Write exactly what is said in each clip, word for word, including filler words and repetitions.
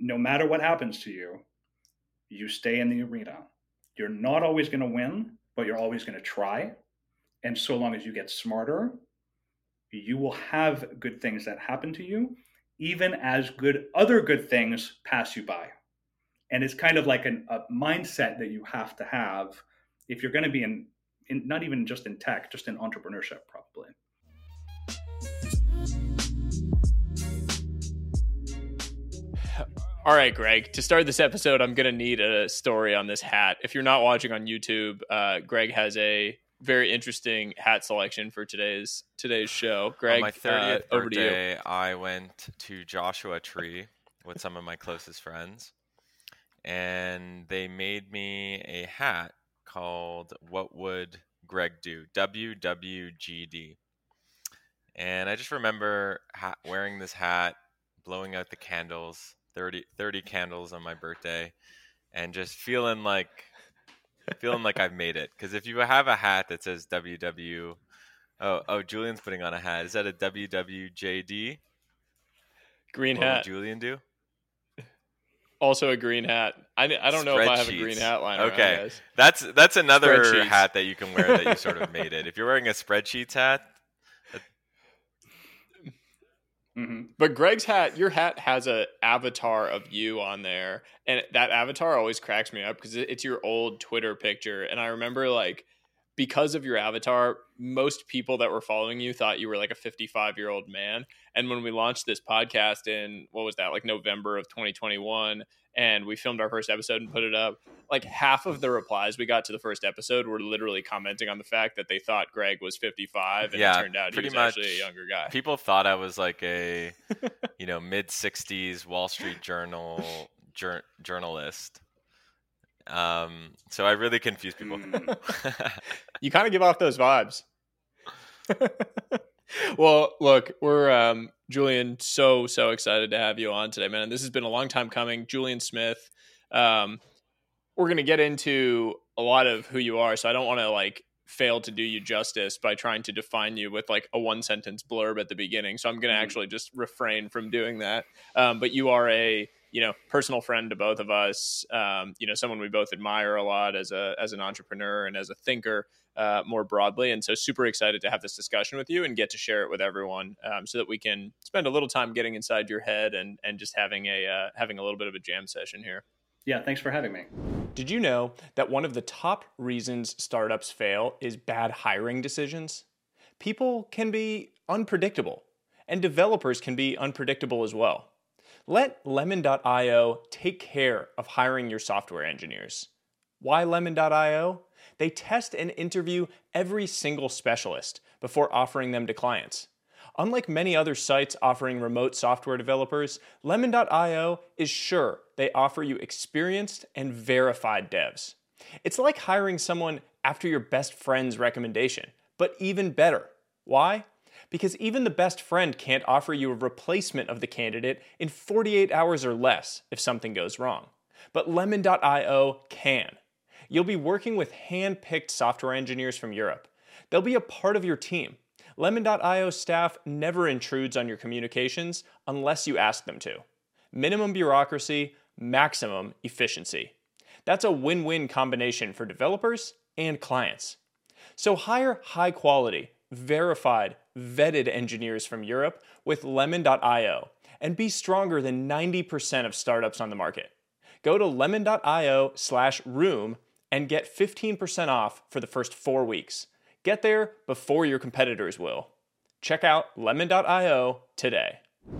no matter what happens to you, you stay in the arena. You're not always going to win, but you're always going to try. And so long as you get smarter, you will have good things that happen to you, even as good other good things pass you by. And it's kind of like an, a mindset that you have to have if you're going to be in, in, not even just in tech, just in entrepreneurship, probably. All right, Greg, to start this episode, I'm going to need a story on this hat. If you're not watching on YouTube, uh, Greg has a very interesting hat selection for today's today's show. Greg, on my thirtieth uh, over birthday, to you. I went to Joshua Tree with some of my closest friends, and they made me a hat called What Would Greg Do? W W G D. And I just remember ha- wearing this hat, blowing out the candles, thirty, thirty candles on my birthday, and just feeling like feeling like I've made it. Because if you have a hat that says W W, oh, oh, Julian's putting on a hat. Is that a W W J D? Green what hat. Would Julian do? Also a green hat. I, I don't know if I have a green hat line. Okay, around, guys. that's that's another hat that you can wear that you sort of made it. If you're wearing a Spreadsheets hat. Mm-hmm. But Greg's hat, your hat has a avatar of you on there, and that avatar always cracks me up because it's your old Twitter picture. And I remember, like, because of your avatar, most people that were following you thought you were like a fifty-five year old man. And when we launched this podcast in, what was that, like November of twenty twenty-one, and we filmed our first episode and put it up, like half of the replies we got to the first episode were literally commenting on the fact that they thought Greg was fifty-five, and yeah, it turned out he was much, actually a younger guy. People thought I was like a, you know, mid sixties Wall Street Journal jur- journalist. Um, so I really confuse people. You kind of give off those vibes. Well, look, we're um, Julian. So so excited to have you on today, man. This has been a long time coming. Julian Smith. Um, we're gonna get into a lot of who you are, so I don't want to like fail to do you justice by trying to define you with like a one sentence blurb at the beginning. So I'm gonna mm-hmm. actually just refrain from doing that. Um, but you are a you know, personal friend to both of us, um, you know, someone we both admire a lot as a as an entrepreneur and as a thinker uh, more broadly. And so super excited to have this discussion with you and get to share it with everyone um, so that we can spend a little time getting inside your head and and just having a uh, having a little bit of a jam session here. Yeah, thanks for having me. Did you know that one of the top reasons startups fail is bad hiring decisions? People can be unpredictable, and developers can be unpredictable as well. Let Lemon dot io take care of hiring your software engineers. Why Lemon dot io? They test and interview every single specialist before offering them to clients. Unlike many other sites offering remote software developers, Lemon dot io is sure they offer you experienced and verified devs. It's like hiring someone after your best friend's recommendation, but even better. Why? Because even the best friend can't offer you a replacement of the candidate in forty-eight hours or less if something goes wrong. But Lemon dot io can. You'll be working with hand-picked software engineers from Europe. They'll be a part of your team. Lemon dot io staff never intrudes on your communications unless you ask them to. Minimum bureaucracy, maximum efficiency. That's a win-win combination for developers and clients. So hire high-quality, verified, vetted engineers from Europe with Lemon dot io and be stronger than ninety percent of startups on the market. Go to lemon dot io slash room and get fifteen percent off for the first four weeks. Get there before your competitors will. Check out lemon dot io today.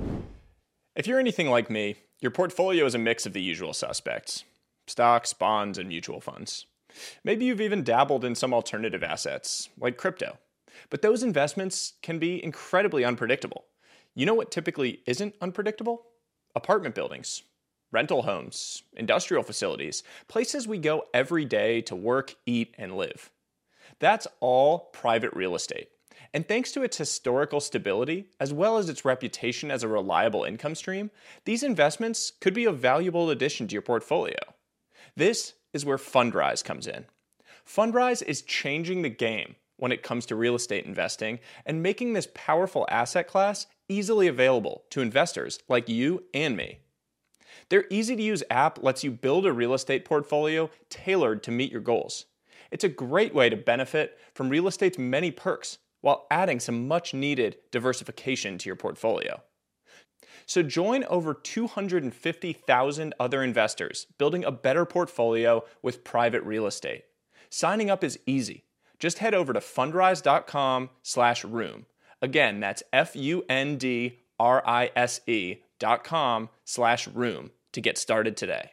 If you're anything like me, your portfolio is a mix of the usual suspects: stocks, bonds, and mutual funds. Maybe you've even dabbled in some alternative assets, like crypto. But those investments can be incredibly unpredictable. You know what typically isn't unpredictable? Apartment buildings, rental homes, industrial facilities, places we go every day to work, eat, and live. That's all private real estate. And thanks to its historical stability, as well as its reputation as a reliable income stream, these investments could be a valuable addition to your portfolio. This is where Fundrise comes in. Fundrise is changing the game when it comes to real estate investing and making this powerful asset class easily available to investors like you and me. Their easy-to-use app lets you build a real estate portfolio tailored to meet your goals. It's a great way to benefit from real estate's many perks while adding some much-needed diversification to your portfolio. So join over two hundred fifty thousand other investors building a better portfolio with private real estate. Signing up is easy. Just head over to fundrise.com slash room. Again, that's F-U-N-D-R-I-S-E dot com slash room to get started today.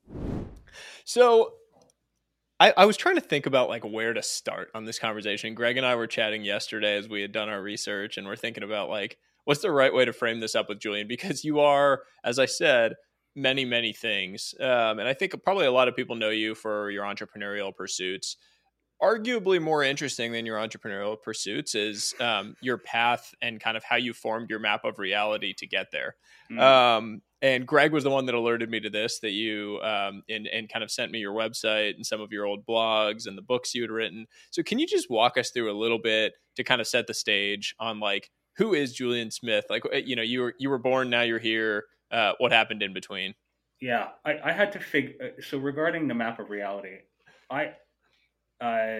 So I, I was trying to think about like where to start on this conversation. Greg and I were chatting yesterday as we had done our research, and we're thinking about like, what's the right way to frame this up with Julian? Because you are, as I said, many, many things. Um, and I think probably a lot of people know you for your entrepreneurial pursuits. Arguably more interesting than your entrepreneurial pursuits is um, your path and kind of how you formed your map of reality to get there. Mm. Um, and Greg was the one that alerted me to this, that you um, and, and kind of sent me your website and some of your old blogs and the books you had written. So can you just walk us through a little bit to kind of set the stage on like, who is Julian Smith? Like, you know, you were, you were born, now you're here. Uh, what happened in between? Yeah, I, I had to figure, so regarding the map of reality, I, uh,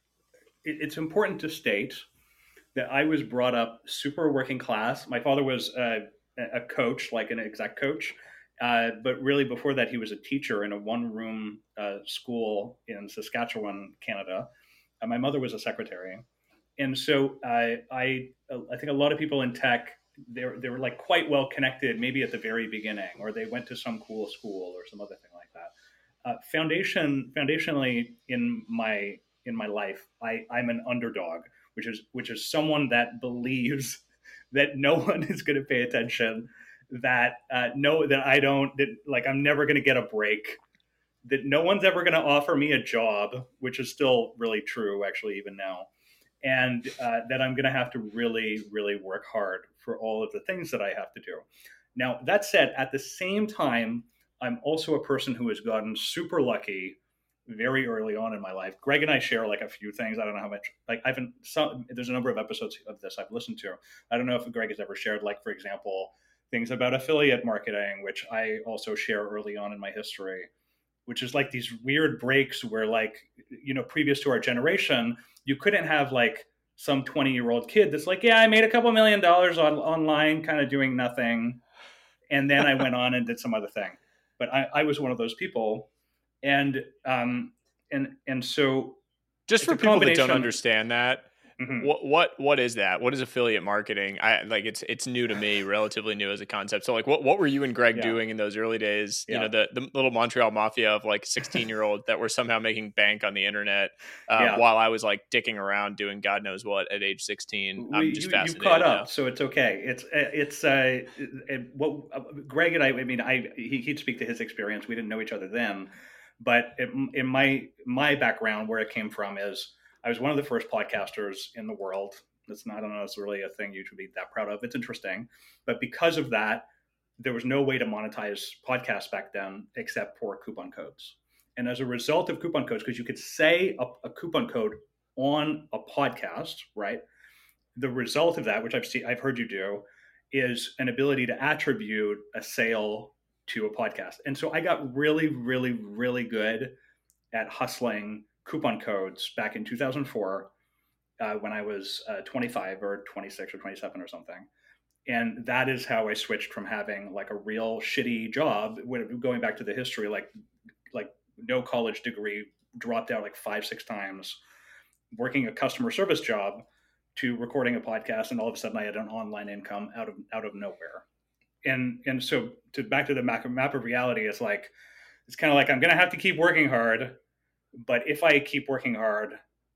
it, it's important to state that I was brought up super working class. My father was a, a coach, like an exec coach. Uh, but really before that, he was a teacher in a one room uh, school in Saskatchewan, Canada. Uh, my mother was a secretary. And so uh, I I think a lot of people in tech, they were, they were like quite well connected, maybe at the very beginning, or they went to some cool school or some other thing like that. Uh, foundation foundationally in my in my life, I, I'm an underdog, which is which is someone that believes that no one is going to pay attention, that uh, no that I don't that like I'm never going to get a break, that no one's ever going to offer me a job, which is still really true actually even now. And uh, that I'm going to have to really, really work hard for all of the things that I have to do. Now, that said, at the same time, I'm also a person who has gotten super lucky very early on in my life. Greg and I share like a few things. I don't know how much, like I've been, some, there's a number of episodes of this I've listened to. I don't know if Greg has ever shared, like, for example, things about affiliate marketing, which I also share early on in my history, which is like these weird breaks where, like, you know, previous to our generation, you couldn't have like some twenty year old kid that's like, yeah, I made a couple million dollars on online kind of doing nothing. And then I went on and did some other thing. But I, I was one of those people. And, um, and, and so just for people that don't understand that, mm-hmm. what, what, what is that? What is affiliate marketing? I like, it's, it's new to me, relatively new as a concept. So like, what, what were you and Greg yeah. doing in those early days? Yeah. You know, the, the little Montreal mafia of like sixteen year old that were somehow making bank on the internet uh, yeah. while I was like dicking around doing God knows what at age sixteen. I'm just you, fascinated. You caught up, now. So it's okay. It's, it's, uh, it, what uh, Greg and I, I mean, I, he, he'd speak to his experience. We didn't know each other then, but it, in my, my background, where it came from is, I was one of the first podcasters in the world. It's not, I don't know, it's really a thing you should be that proud of. It's interesting. But because of that, there was no way to monetize podcasts back then except for coupon codes. And as a result of coupon codes, because you could say a, a coupon code on a podcast, right? The result of that, which I've seen, I've heard you do, is an ability to attribute a sale to a podcast. And so I got really, really, really good at hustling coupon codes back in two thousand four uh, when I was uh, twenty-five or twenty-six or twenty-seven or something. And that is how I switched from having like a real shitty job, going back to the history, like like no college degree, dropped out like five, six times, working a customer service job, to recording a podcast. And all of a sudden I had an online income out of out of nowhere. And and so to back to the map, map of reality, it's like, it's kind of like, I'm going to have to keep working hard. But if I keep working hard,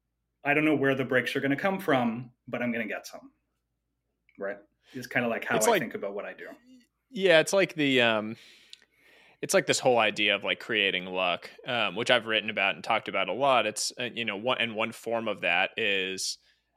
I don't know where the breaks are going to come from, but I'm going to get some. Right? It's kind of like how it's I like, think about what I do. Yeah, it's like the um, it's like this whole idea of like creating luck, um, which I've written about and talked about a lot. It's uh, you know, one and one form of that is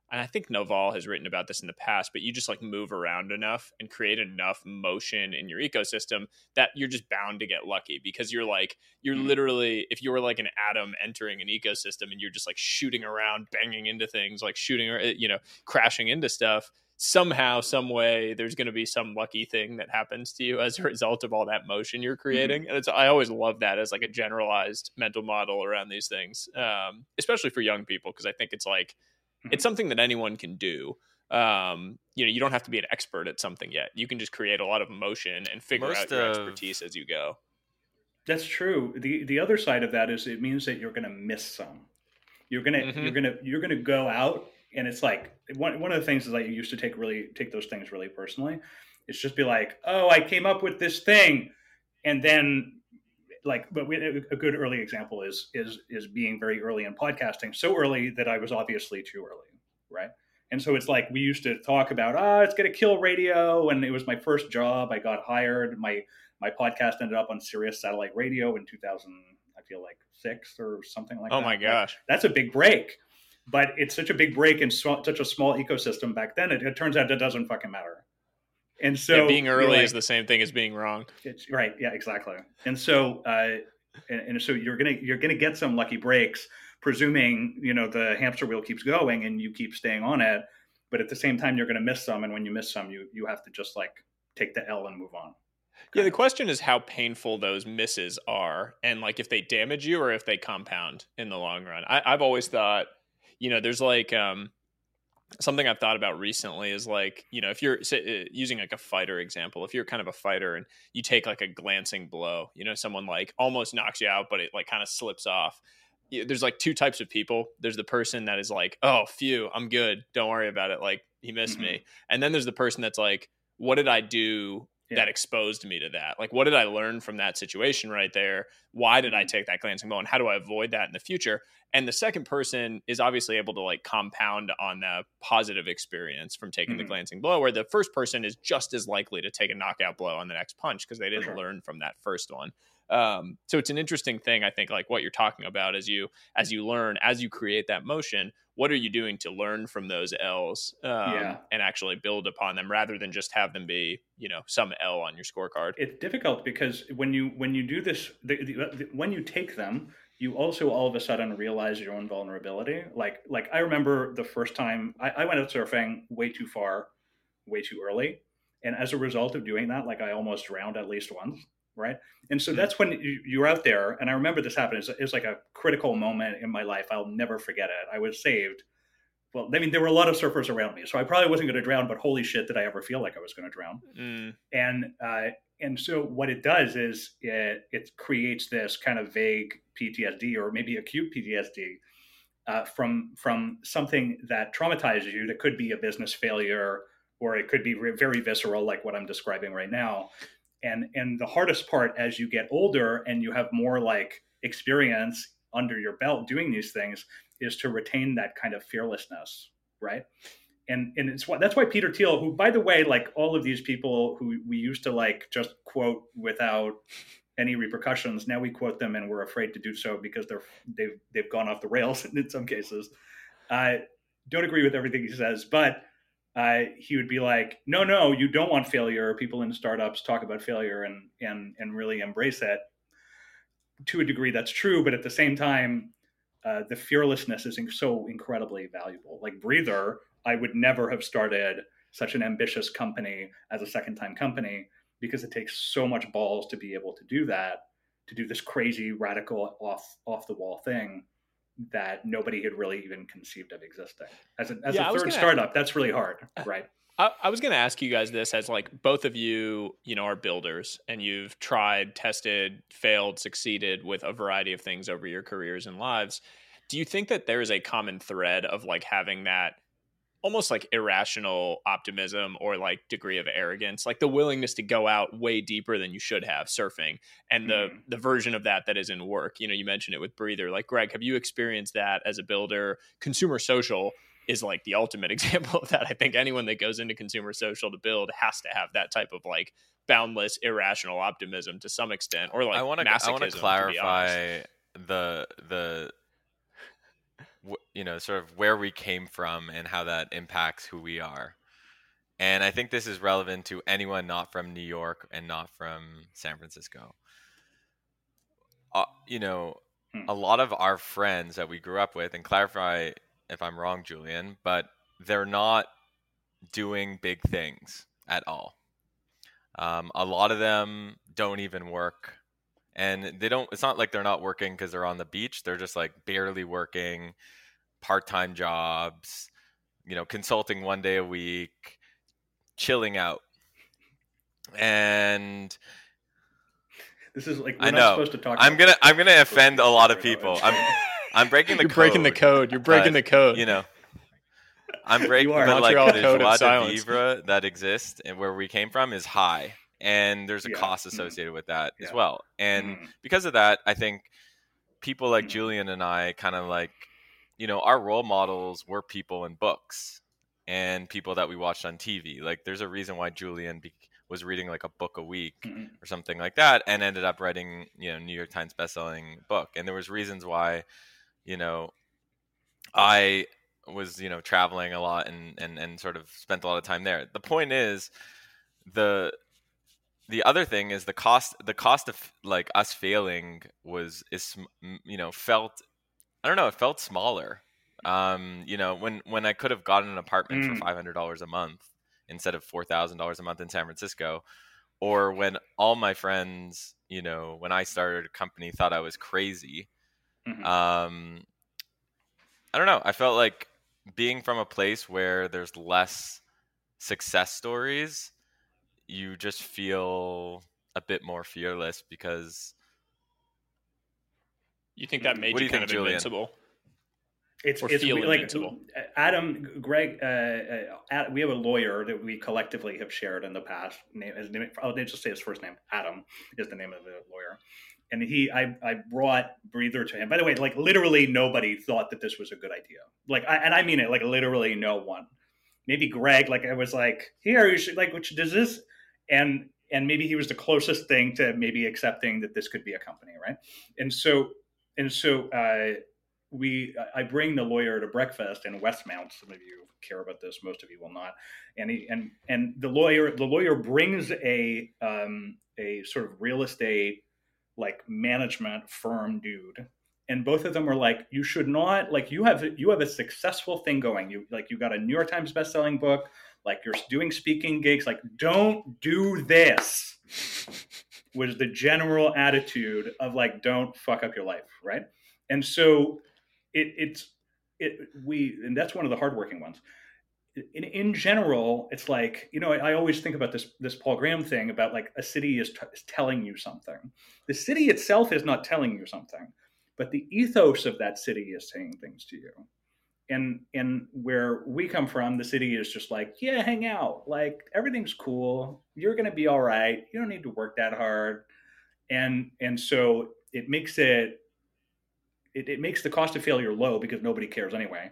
and I think Naval has written about this in the past, but you just like move around enough and create enough motion in your ecosystem that you're just bound to get lucky, because you're like, you're Mhm. literally, if you were like an atom entering an ecosystem and you're just like shooting around, banging into things, like shooting, or, you know, crashing into stuff, somehow, some way, there's going to be some lucky thing that happens to you as a result of all that motion you're creating. Mm-hmm. And it's, I always love that as like a generalized mental model around these things, um, especially for young people, because I think it's like, mm-hmm. it's something that anyone can do. Um, you know, you don't have to be an expert at something yet. You can just create a lot of motion and figure Most out your of... expertise as you go. That's true. The the other side of that is it means that you're going to miss some. You're gonna mm-hmm. you're gonna you're gonna go out. And it's like, one one of the things is like, you used to take really take those things really personally. It's just be like, oh, I came up with this thing. And then like, but we, a good early example is, is, is being very early in podcasting. So early that I was obviously too early. Right. And so it's like, we used to talk about, ah, oh, it's going to kill radio. And it was my first job. I got hired. My, my podcast ended up on Sirius Satellite Radio in two thousand, I feel like six or something like oh that. Oh my gosh. Like, that's a big break. But it's such a big break in so, such a small ecosystem back then. It, it turns out it doesn't fucking matter. And so yeah, being early like, is the same thing as being wrong. It's, right. Yeah, exactly. And so, uh, and, and so you're gonna you're gonna get some lucky breaks, presuming you know the hamster wheel keeps going and you keep staying on it. But at the same time, you're gonna miss some, and when you miss some, you you have to just like take the L and move on. Yeah, the question is how painful those misses are, and like if they damage you or if they compound in the long run. I, I've always thought. You know, there's like um, something I've thought about recently is like, you know, if you're say, using like a fighter example, if you're kind of a fighter and you take like a glancing blow, you know, someone like almost knocks you out, but it like kind of slips off. There's like two types of people. There's the person that is like, oh, phew, I'm good. Don't worry about it. Like he missed mm-hmm. me. And then there's the person that's like, what did I do yeah. that exposed me to that? Like, what did I learn from that situation right there? Why did I take that glancing blow? And how do I avoid that in the future? And the second person is obviously able to like compound on the positive experience from taking mm-hmm. the glancing blow, where the first person is just as likely to take a knockout blow on the next punch because they didn't sure. learn from that first one. Um, so it's an interesting thing, I think, like what you're talking about as you as you learn, as you create that motion, what are you doing to learn from those L's um, yeah. and actually build upon them rather than just have them be, you know, some L on your scorecard? It's difficult because when you when you do this, the, the, the, when you take them, you also all of a sudden realize your own vulnerability. Like, like I remember the first time I, I went out surfing way too far, way too early. And as a result of doing that, like I almost drowned at least once. Right. And so mm-hmm. that's when you, you're out there. And I remember this happened. It's, it's like a critical moment in my life. I'll never forget it. I was saved. Well, I mean, there were a lot of surfers around me, so I probably wasn't going to drown, but holy shit, did I ever feel like I was going to drown. Mm. And, uh, and so what it does is it, it creates this kind of vague P T S D or maybe acute P T S D uh, from, from something that traumatizes you. That could be a business failure, or it could be re- very visceral, like what I'm describing right now. And, and the hardest part as you get older and you have more like experience under your belt doing these things is to retain that kind of fearlessness. Right. And and it's what that's why Peter Thiel, who, by the way, like all of these people who we used to like just quote without any repercussions, now we quote them and we're afraid to do so because they're they've they've gone off the rails in some cases. I don't agree with everything he says, but uh, he would be like, no, no, you don't want failure. People in startups talk about failure and and and really embrace it. To a degree, that's true, but at the same time, uh, the fearlessness is so incredibly valuable. Like Breather, I would never have started such an ambitious company as a second-time company because it takes so much balls to be able to do that, to do this crazy, radical, off off the wall thing that nobody had really even conceived of existing. As a, as yeah, a third startup, that's really hard, right? I, I was going to ask you guys this as like both of you, you know, are builders and you've tried, tested, failed, succeeded with a variety of things over your careers and lives. Do you think that there is a common thread of like having that almost like irrational optimism or like degree of arrogance, like the willingness to go out way deeper than you should have surfing, and the mm. the version of that that is in work? You know, you mentioned it with Breather. Like, Greg, have you experienced that as a builder? Consumer Social is like the ultimate example of that. I think anyone that goes into Consumer Social to build has to have that type of like boundless, irrational optimism to some extent, or like I want to I want to clarify the the you know, sort of where we came from and how that impacts who we are. And I think this is relevant to anyone not from New York and not from San Francisco. Uh, you know, Hmm. a lot of our friends that we grew up with, and clarify if I'm wrong, Julian, but they're not doing big things at all. Um, a lot of them don't even work. And they don't, it's not like they're not working because they're on the beach. They're just like barely working, part-time jobs, you know, consulting one day a week, chilling out. And This is like we're I not know supposed to talk. I'm about gonna this. I'm gonna offend a lot of You know, people. it's- I'm I'm breaking the You're code. breaking the code. You're breaking but, the code. You know, I'm breaking, You are. but like Montreal the code of joie de silence. vivre that exists and where we came from is high, and there's a Yeah. cost Mhm. associated with that as Yeah. well. And Mhm. because of that, I think people like Mhm. Julian and I kind of like, you know, our role models were people in books and people that we watched on T V. Like, there's a reason why Julian be- was reading like a book a week Mhm. or something like that, and ended up writing, you know, New York Times bestselling book. And there was reasons why, you know, I was, you know, traveling a lot and, and, and sort of spent a lot of time there. The point is, the the other thing is the cost the cost of like us failing was is you know felt I don't know it felt smaller. Um, you know, when when I could have gotten an apartment Mm. for five hundred dollars a month instead of four thousand dollars a month in San Francisco, or when all my friends, you know, when I started a company, thought I was crazy. Mhm. Um, I don't know. I felt like being from a place where there's less success stories, you just feel a bit more fearless because You think that made What do you you kind think, of Julian? invincible? It's Or it's feel we- like invincible. Adam, Greg. Uh, uh, Ad- we have a lawyer that we collectively have shared in the past. Name, his name, I'll just say his first name. Adam is the name of the lawyer, and he, I, I brought Breather to him. By the way, like literally nobody thought that this was a good idea. Like, I, and I mean it, like literally no one. Maybe Greg, like I was like, here you should like, which does this, and and maybe he was the closest thing to maybe accepting that this could be a company, right? And so and so. Uh, we I bring the lawyer to breakfast in Westmount. Some of you care about this, most of you will not. And he and and the lawyer the lawyer brings a um, a sort of real estate like management firm dude. And both of them are like, you should not like you have you have a successful thing going. You like you got a New York Times bestselling book, like you're doing speaking gigs, like don't do this. Was the general attitude of like don't fuck up your life, right? And so it, it's it we and that's one of the hardworking ones. In, in general, it's like you know I, I always think about this this Paul Graham thing about like a city is, t- is telling you something. The city itself is not telling you something, but the ethos of that city is saying things to you. And and where we come from, the city is just like yeah, hang out, like everything's cool. You're gonna be all right. You don't need to work that hard. And and so it makes it it, it makes the cost of failure low because nobody cares anyway.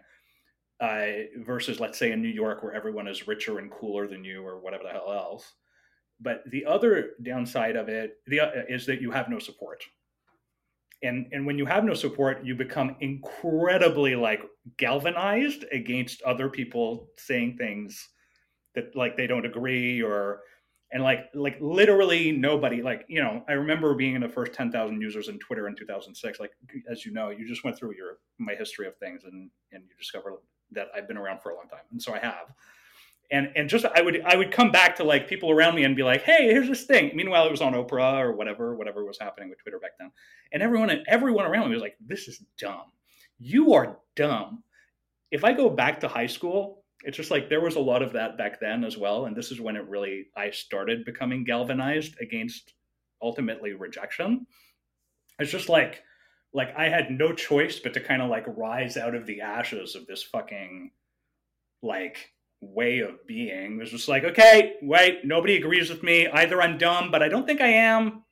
Uh, versus, let's say, in New York, where everyone is richer and cooler than you, or whatever the hell else. But the other downside of it the, uh, is that you have no support. And and when you have no support, you become incredibly like galvanized against other people saying things that like they don't agree or and like like literally nobody like you know I remember being in the first ten thousand users in Twitter in two thousand six. Like as you know, you just went through your my history of things and and you discover that I've been around for a long time, and so I have. And and just I would I would come back to like people around me and be like, hey, here's this thing. Meanwhile, it was on Oprah or whatever whatever was happening with Twitter back then, and everyone everyone around me was like, this is dumb. You are dumb. If I go back to high school, it's just like there was a lot of that back then as well. And this is when it really, I started becoming galvanized against ultimately rejection. It's just like, like I had no choice but to kind of like rise out of the ashes of this fucking like way of being. It was just like, okay, wait, nobody agrees with me. Either I'm dumb, but I don't think I am.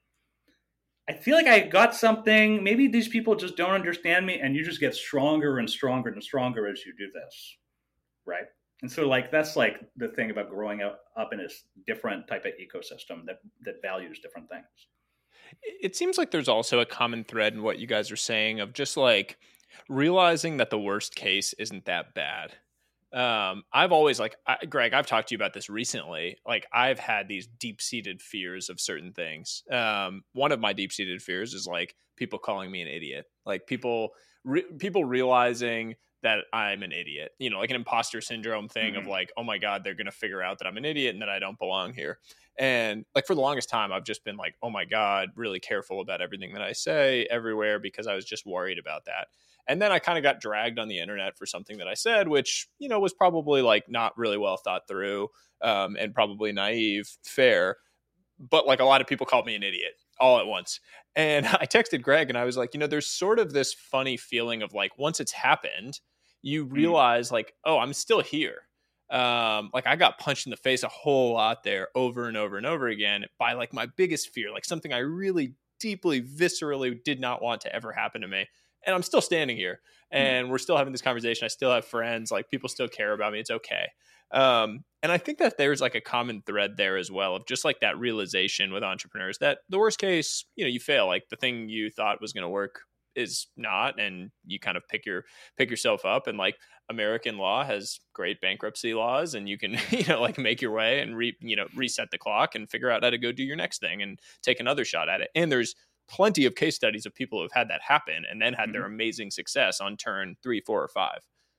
I feel like I got something. Maybe these people just don't understand me. And you just get stronger and stronger and stronger as you do this. Right. And so like, that's like the thing about growing up, up in a different type of ecosystem that, that values different things. It seems like there's also a common thread in what you guys are saying of just like Realizing that the worst case isn't that bad. Um, I've always like, I, Greg, I've talked to you about this recently. Like I've had these deep seated fears of certain things. Um, one of my deep seated fears is like people calling me an idiot, like people, re- people realizing that I'm an idiot, you know, like an imposter syndrome thing mm-hmm. of like, oh my God, they're going to figure out that I'm an idiot and that I don't belong here. And like for the longest time, I've just been like, oh my God, really careful about everything that I say everywhere because I was just worried about that. And then I kind of got dragged on the internet for something that I said, which, you know, was probably like not really well thought through um, and probably naive, fair. But like a lot of people called me an idiot all at once. And I texted Greg and I was like, you know, there's sort of this funny feeling of like, once it's happened, you realize like, oh, I'm still here. Um, like I got punched in the face a whole lot there over and over and over again by like my biggest fear, like something I really deeply, viscerally did not want to ever happen to me. And I'm still standing here and we're still having this conversation. I still have friends, like people still care about me. It's okay. Um, and I think that there's like a common thread there as well of just like that realization with entrepreneurs that the worst case, you know, you fail, like the thing you thought was going to work is not, and you kind of pick your, pick yourself up. And like American law has great bankruptcy laws and you can, you know, like make your way and re, you know, reset the clock and figure out how to go do your next thing and take another shot at it. And there's plenty of case studies of people who have had that happen and then had mm-hmm. their amazing success on turn three, four, or five.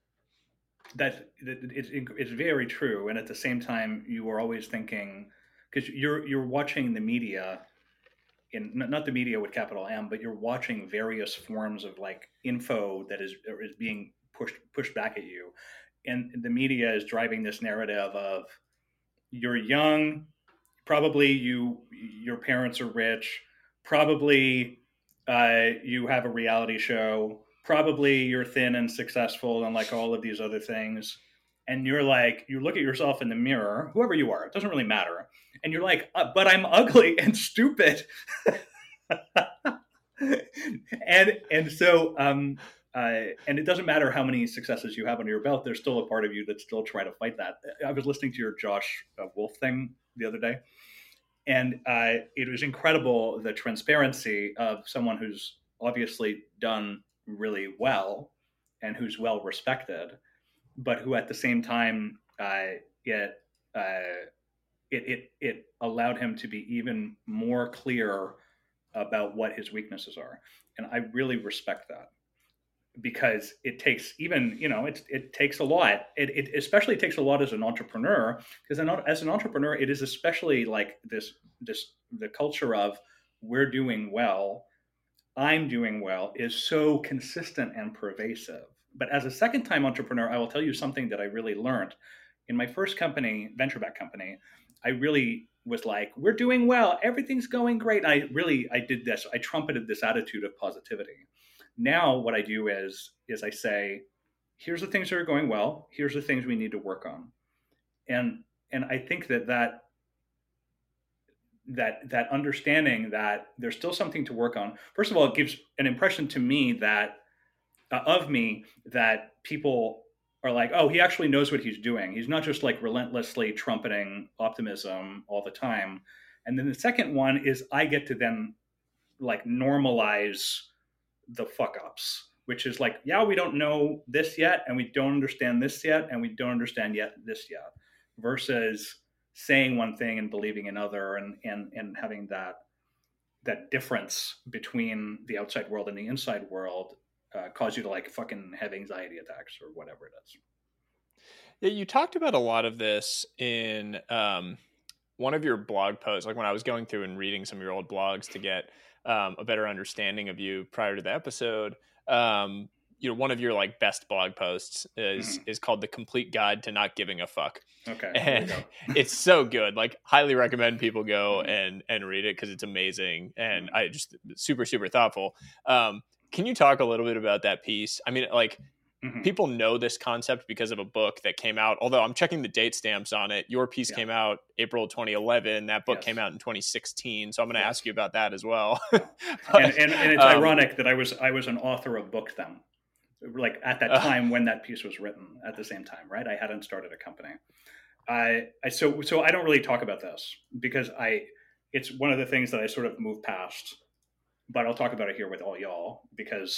That it's it's very true, and at the same time, you are always thinking because you're you're watching the media, in not the media with capital M, but you're watching various forms of like info that is is being pushed pushed back at you, and the media is driving this narrative of you're young, probably you your parents are rich. Probably uh, you have a reality show. Probably you're thin and successful and like all of these other things. And you're like, you look at yourself in the mirror, whoever you are, it doesn't really matter. And you're like, uh, but I'm ugly and stupid. and and so, um, uh, and it doesn't matter how many successes you have under your belt, there's still a part of you that's still trying to fight that. I was listening to your Josh uh, Wolf thing the other day. And uh, it was incredible, the transparency of someone who's obviously done really well and who's well respected, but who at the same time, uh, it, uh, it, it, it allowed him to be even more clear about what his weaknesses are. And I really respect that because it takes even, you know, it, it takes a lot. It, it especially takes a lot as an entrepreneur, because as an entrepreneur, it is especially like this, this, the culture of we're doing well, I'm doing well is so consistent and pervasive. But as a second time entrepreneur, I will tell you something that I really learned in my first company, venture-backed company. I really was like, we're doing well, everything's going great. And I really, I did this, I trumpeted this attitude of positivity. Now what I do is, is I say, here's the things that are going well. Here's the things we need to work on. And, and I think that that, that, that understanding that there's still something to work on. First of all, it gives an impression to me that, uh, of me, that people are like, oh, he actually knows what he's doing. He's not just like relentlessly trumpeting optimism all the time. And then the second one is I get to then like normalize the fuck ups, which is like, yeah, we don't know this yet, and we don't understand this yet, and we don't understand yet this yet, versus saying one thing and believing another, and and and having that that difference between the outside world and the inside world uh, cause you to like fucking have anxiety attacks or whatever it is. Yeah, you talked about a lot of this in um, one of your blog posts. Like when I was going through and reading some of your old blogs to get um, a better understanding of you prior to the episode, um, you know, one of your like best blog posts is mm-hmm. is called "The Complete Guide to Not Giving a Fuck." Okay, and it's so good. Like, highly recommend people go mm-hmm. and and read it because it's amazing, and mm-hmm. I just super super thoughtful. Um, can you talk a little bit about that piece? I mean, like. Mm-hmm. People know this concept because of a book that came out, although I'm checking the date stamps on it. Your piece yeah. came out April twenty eleven. That book yes. came out in twenty sixteen. So I'm going to yes. ask you about that as well. but, and, and, and it's um, ironic that I was I was an author of books then, like at that time uh, when that piece was written at the same time, right? I hadn't started a company. I, I so so I don't really talk about this because I it's one of the things that I sort of move past, but I'll talk about it here with all y'all because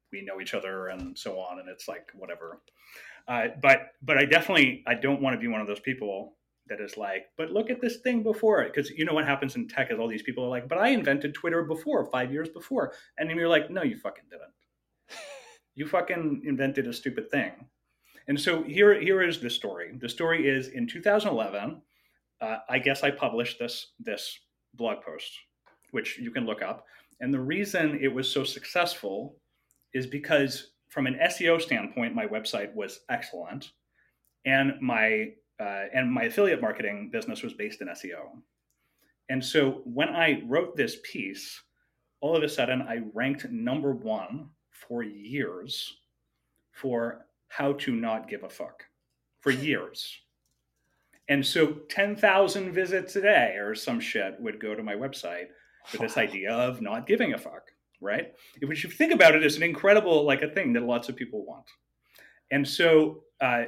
we know each other and so on. And it's like, whatever. Uh, but, but I definitely, I don't want to be one of those people that is like, but look at this thing before it. Because you know what happens in tech is all these people are like, but I invented Twitter before, five years before. And then you're like, no, you fucking didn't. You fucking invented a stupid thing. And so here, here is the story. The story is in two thousand eleven, uh, I guess I published this, this blog post, which you can look up. And the reason it was so successful is because from an S E O standpoint, my website was excellent. And my, uh, and my affiliate marketing business was based in S E O. And so when I wrote this piece, all of a sudden I ranked number one for years for how to not give a fuck for years. And so ten thousand visits a day or some shit would go to my website for this idea of not giving a fuck, right? Which, if you think about it, is an incredible, like a thing that lots of people want. And so uh,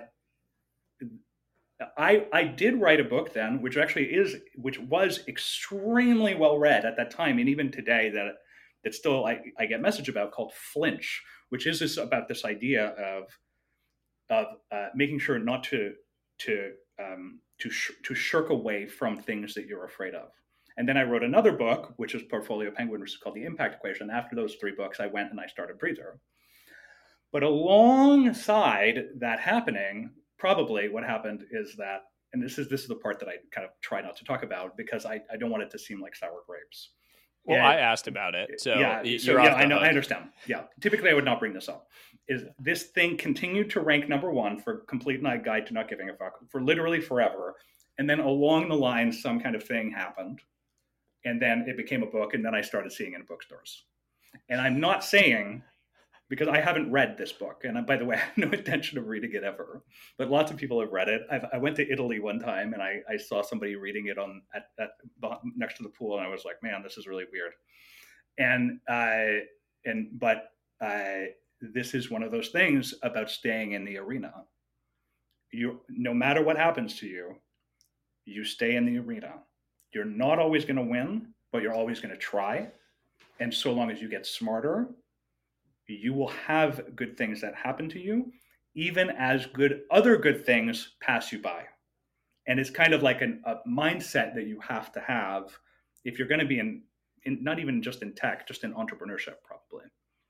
I, I did write a book then, which actually is, which was extremely well read at that time. And even today that, that still I, I get message about, called Flinch, which is this about this idea of, of uh, making sure not to, to, um, to, sh- to shirk away from things that you're afraid of. And then I wrote another book, which is Portfolio Penguin, which is called The Impact Equation. After those three books, I went and I started Breather. But alongside that happening, probably what happened is that, and this is this is the part that I kind of try not to talk about because I, I don't want it to seem like sour grapes. Well, and, I asked about it, so yeah, you're so off yeah, the I know, hook. I understand. Yeah, typically I would not bring this up. Is this thing continued to rank number one for Complete Night Guide to Not Giving a Fuck for literally forever, and then along the line some kind of thing happened, and then it became a book, and then I started seeing it in bookstores. And I'm not saying, because I haven't read this book, and by the way, I have no intention of reading it ever, but lots of people have read it. I've, I went to Italy one time, and I, I saw somebody reading it on at, at next to the pool, and I was like, man, this is really weird. And uh, and but uh, this is one of those things about staying in the arena. You, no matter what happens to you, you stay in the arena. You're not always going to win, but you're always going to try. And so long as you get smarter, you will have good things that happen to you, even as good other good things pass you by. And it's kind of like an, a mindset that you have to have if you're going to be in, in, not even just in tech, just in entrepreneurship, probably.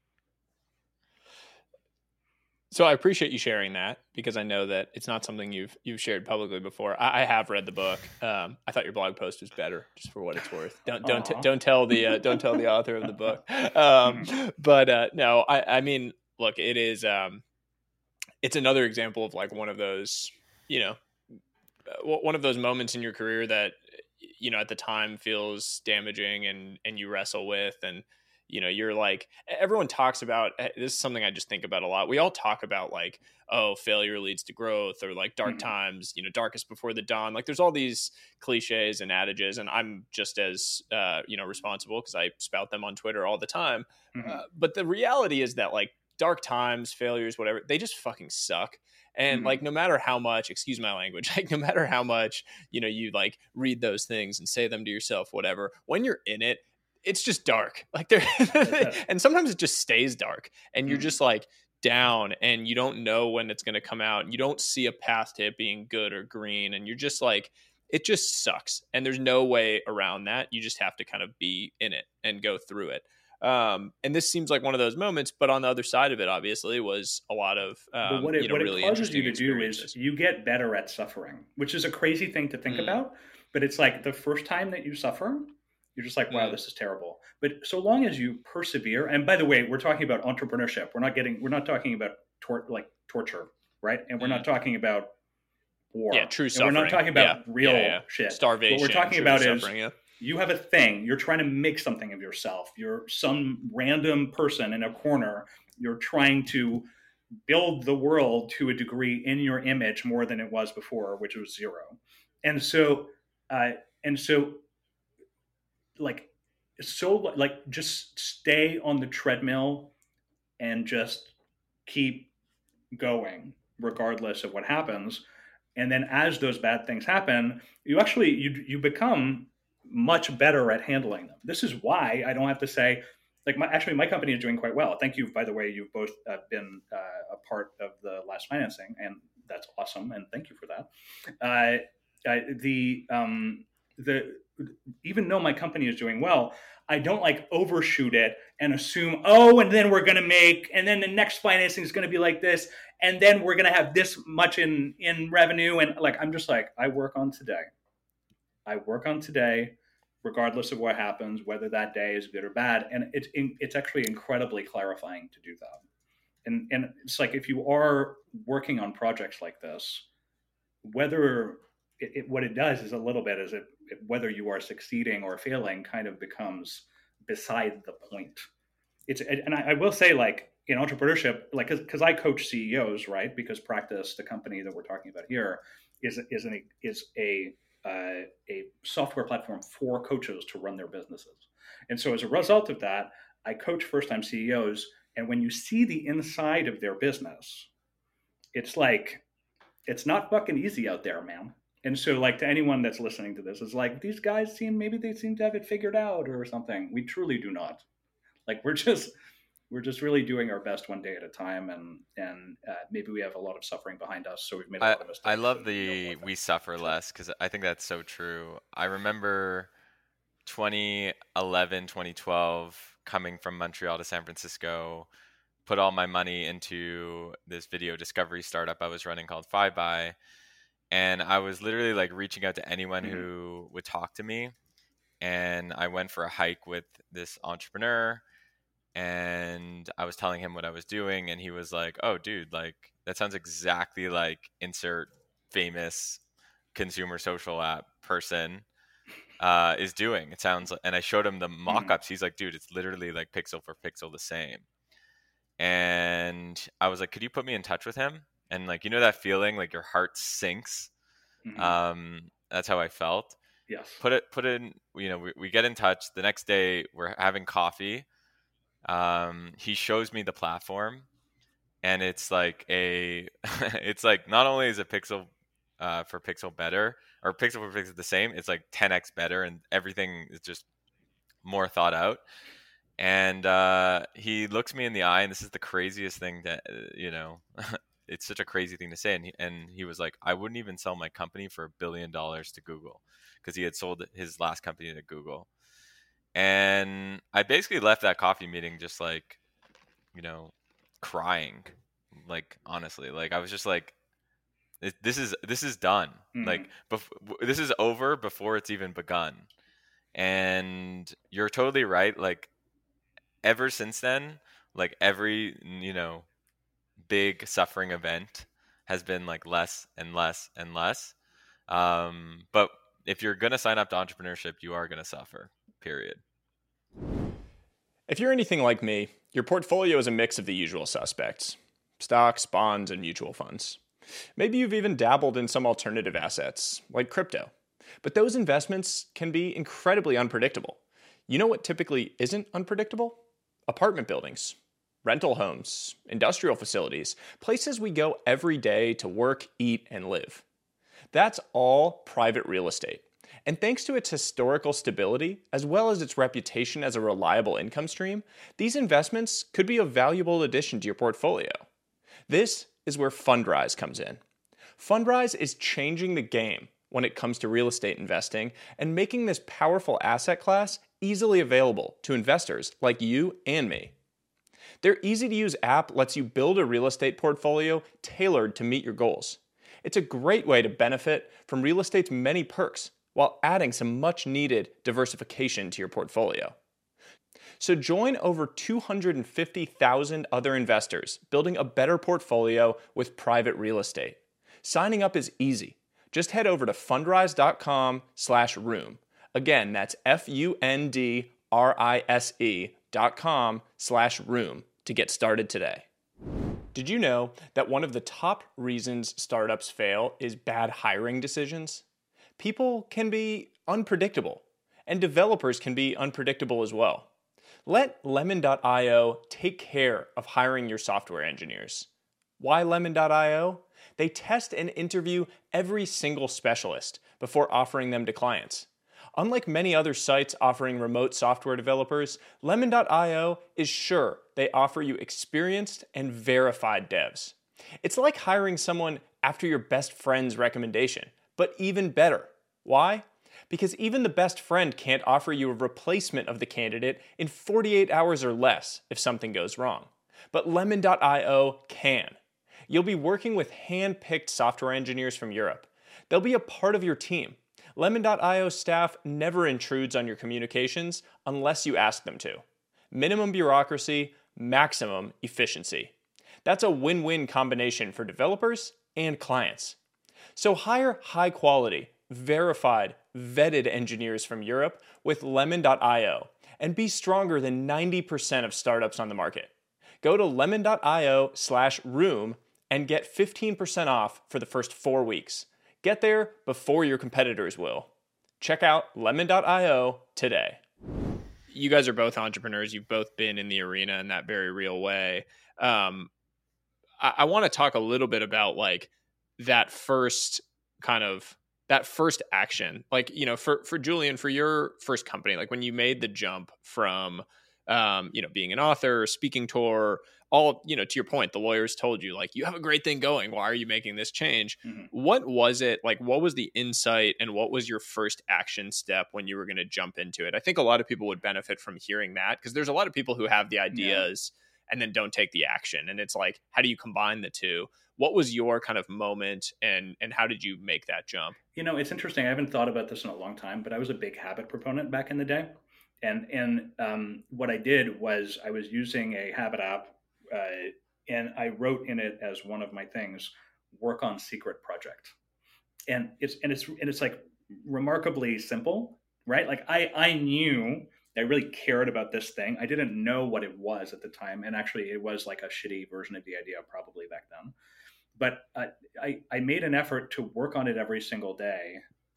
So I appreciate you sharing that, because I know that it's not something you've you've shared publicly before. I, I have read the book. Um, I thought your blog post was better, just for what it's worth. Don't don't t- don't tell the uh, don't tell the author of the book. Um, but uh, no, I, I mean, look, it is um, it's another example of like one of those, you know, one of those moments in your career that, you know, at the time feels damaging and and you wrestle with. And you know, you're like, everyone talks about, this is something I just think about a lot. We all talk about like, oh, failure leads to growth, or like dark mm-hmm. times, you know, darkest before the dawn. Like there's all these cliches and adages, and I'm just as, uh, you know, responsible because I spout them on Twitter all the time. Mm-hmm. Uh, but the reality is that like dark times, failures, whatever, they just fucking suck. And mm-hmm. like, no matter how much, excuse my language, like no matter how much, you know, you like read those things and say them to yourself, whatever, when you're in it, it's just dark. Like there, and sometimes it just stays dark, and you're just like down, and you don't know when it's going to come out, and you don't see a path to it being good or green, and you're just like, it just sucks, and there's no way around that. You just have to kind of be in it and go through it. Um, and this seems like one of those moments, but on the other side of it, obviously, was a lot of um, but what it, you know, what really it causes you to do is you get better at suffering, which is a crazy thing to think mm. about. But it's like the first time that you suffer, you're just like, wow, mm. this is terrible. But so long as you persevere, and by the way, we're talking about entrepreneurship. We're not getting, we're not talking about tor- like torture, right? And we're mm. not talking about war. Yeah, true and suffering. We're not talking about yeah. real yeah, yeah. shit. Starvation. What we're talking about is yeah. you have a thing. You're trying to make something of yourself. You're some random person in a corner. You're trying to build the world to a degree in your image more than it was before, which was zero. And so, uh, and so, like, so like just stay on the treadmill and just keep going regardless of what happens. And then as those bad things happen, you actually, you you become much better at handling them. This is why I don't have to say, like my, actually my company is doing quite well. Thank you, by the way. You've both uh, been uh, a part of the last financing, and that's awesome. And thank you for that. Uh, uh, the um, the even though my company is doing well, I don't like overshoot it and assume, oh, and then we're going to make, and then the next financing is going to be like this, and then we're going to have this much in in revenue. And like I'm just like I work on today. I work on today. Regardless of what happens, whether that day is good or bad. And it's it's actually incredibly clarifying to do that. And and it's like if you are working on projects like this, whether it, it, what it does is a little bit is it, it whether you are succeeding or failing kind of becomes beside the point. It's and I, I will say like in entrepreneurship, like because I coach C E Os, right? Because Practice, the company that we're talking about here, is is an is a Uh, a software platform for coaches to run their businesses. And so as a result of that, I coach first-time C E Os. And when you see the inside of their business, it's like, it's not fucking easy out there, man. And so like to anyone that's listening to this, it's like, these guys seem, maybe they seem to have it figured out or something. We truly do not. Like we're just, we're just really doing our best one day at a time, and and uh, maybe we have a lot of suffering behind us, so we've made a I, lot of mistakes. I love so the we suffer less, because I think that's so true. I remember twenty eleven, twenty twelve coming from Montreal to San Francisco, put all my money into this video discovery startup I was running called Five by, and I was literally like reaching out to anyone mm-hmm. who would talk to me. And I went for a hike with this entrepreneur, and I was telling him what I was doing, and he was like, oh dude, like that sounds exactly like insert famous consumer social app person uh is doing. It sounds like, and I showed him the mock-ups. He's like, dude, it's literally like pixel for pixel the same. And I was like, could you put me in touch with him? And like, you know that feeling like your heart sinks? Mm-hmm. um that's how I felt. Yes. Put it put in, you know, we, we get in touch. The next day we're having coffee. Um, he shows me the platform, and it's like a, it's like not only is it pixel uh, for pixel better, or pixel for pixel the same, it's like ten x better, and everything is just more thought out. And uh, he looks me in the eye, and this is the craziest thing that, uh, you know, it's such a crazy thing to say. And he, and he was like, I wouldn't even sell my company for a billion dollars to Google, because he had sold his last company to Google. And I basically left that coffee meeting just like, you know, crying, like, honestly, like I was just like, this is, this is done. Mm-hmm. Like, bef- this is over before it's even begun. And you're totally right. Like ever since then, like every, you know, big suffering event has been like less and less and less. Um, but if you're going to sign up to entrepreneurship, you are going to suffer, period. If you're anything like me, your portfolio is a mix of the usual suspects: stocks, bonds, and mutual funds. Maybe you've even dabbled in some alternative assets, like crypto. But those investments can be incredibly unpredictable. You know what typically isn't unpredictable? Apartment buildings, rental homes, industrial facilities, places we go every day to work, eat, and live. That's all private real estate. And thanks to its historical stability, as well as its reputation as a reliable income stream, these investments could be a valuable addition to your portfolio. This is where Fundrise comes in. Fundrise is changing the game when it comes to real estate investing and making this powerful asset class easily available to investors like you and me. Their easy-to-use app lets you build a real estate portfolio tailored to meet your goals. It's a great way to benefit from real estate's many perks, while adding some much-needed diversification to your portfolio. So join over two hundred fifty thousand other investors building a better portfolio with private real estate. Signing up is easy. Just head over to fundrise.com slash room. Again, that's F-U-N-D-R-I-S-E dot com slash room to get started today. Did you know that one of the top reasons startups fail is bad hiring decisions? People can be unpredictable, and developers can be unpredictable as well. Let lemon dot io take care of hiring your software engineers. Why lemon dot io? They test and interview every single specialist before offering them to clients. Unlike many other sites offering remote software developers, Lemon dot io is sure they offer you experienced and verified devs. It's like hiring someone after your best friend's recommendation, but even better. Why? Because even the best friend can't offer you a replacement of the candidate in forty-eight hours or less if something goes wrong. But Lemon dot io can. You'll be working with hand-picked software engineers from Europe. They'll be a part of your team. Lemon dot io staff never intrudes on your communications unless you ask them to. Minimum bureaucracy, maximum efficiency. That's a win-win combination for developers and clients. So hire high-quality, verified, vetted engineers from Europe with Lemon dot io and be stronger than ninety percent of startups on the market. Go to lemon dot io slash room and get fifteen percent off for the first four weeks. Get there before your competitors will. Check out lemon dot io today. You guys are both entrepreneurs. You've both been in the arena in that very real way. Um, I, I want to talk a little bit about like that first kind of that first action. Like, you know, for, for Julian, for your first company, like when you made the jump from, um, you know, being an author, speaking tour, all, you know, to your point, the lawyers told you like, you have a great thing going. Why are you making this change? Mm-hmm. What was it like? What was the insight and what was your first action step when you were going to jump into it? I think a lot of people would benefit from hearing that because there's a lot of people who have the ideas yeah. and then don't take the action. And it's like, how do you combine the two? What was your kind of moment and, and how did you make that jump? You know, it's interesting. I haven't thought about this in a long time, but I was a big habit proponent back in the day. And, and um, what I did was I was using a habit app Uh, and I wrote in it as one of my things, work on secret project. And it's, and it's, and it's like remarkably simple, right? Like I, I knew I really cared about this thing. I didn't know what it was at the time. And actually it was like a shitty version of the idea probably back then. But uh, I, I made an effort to work on it every single day.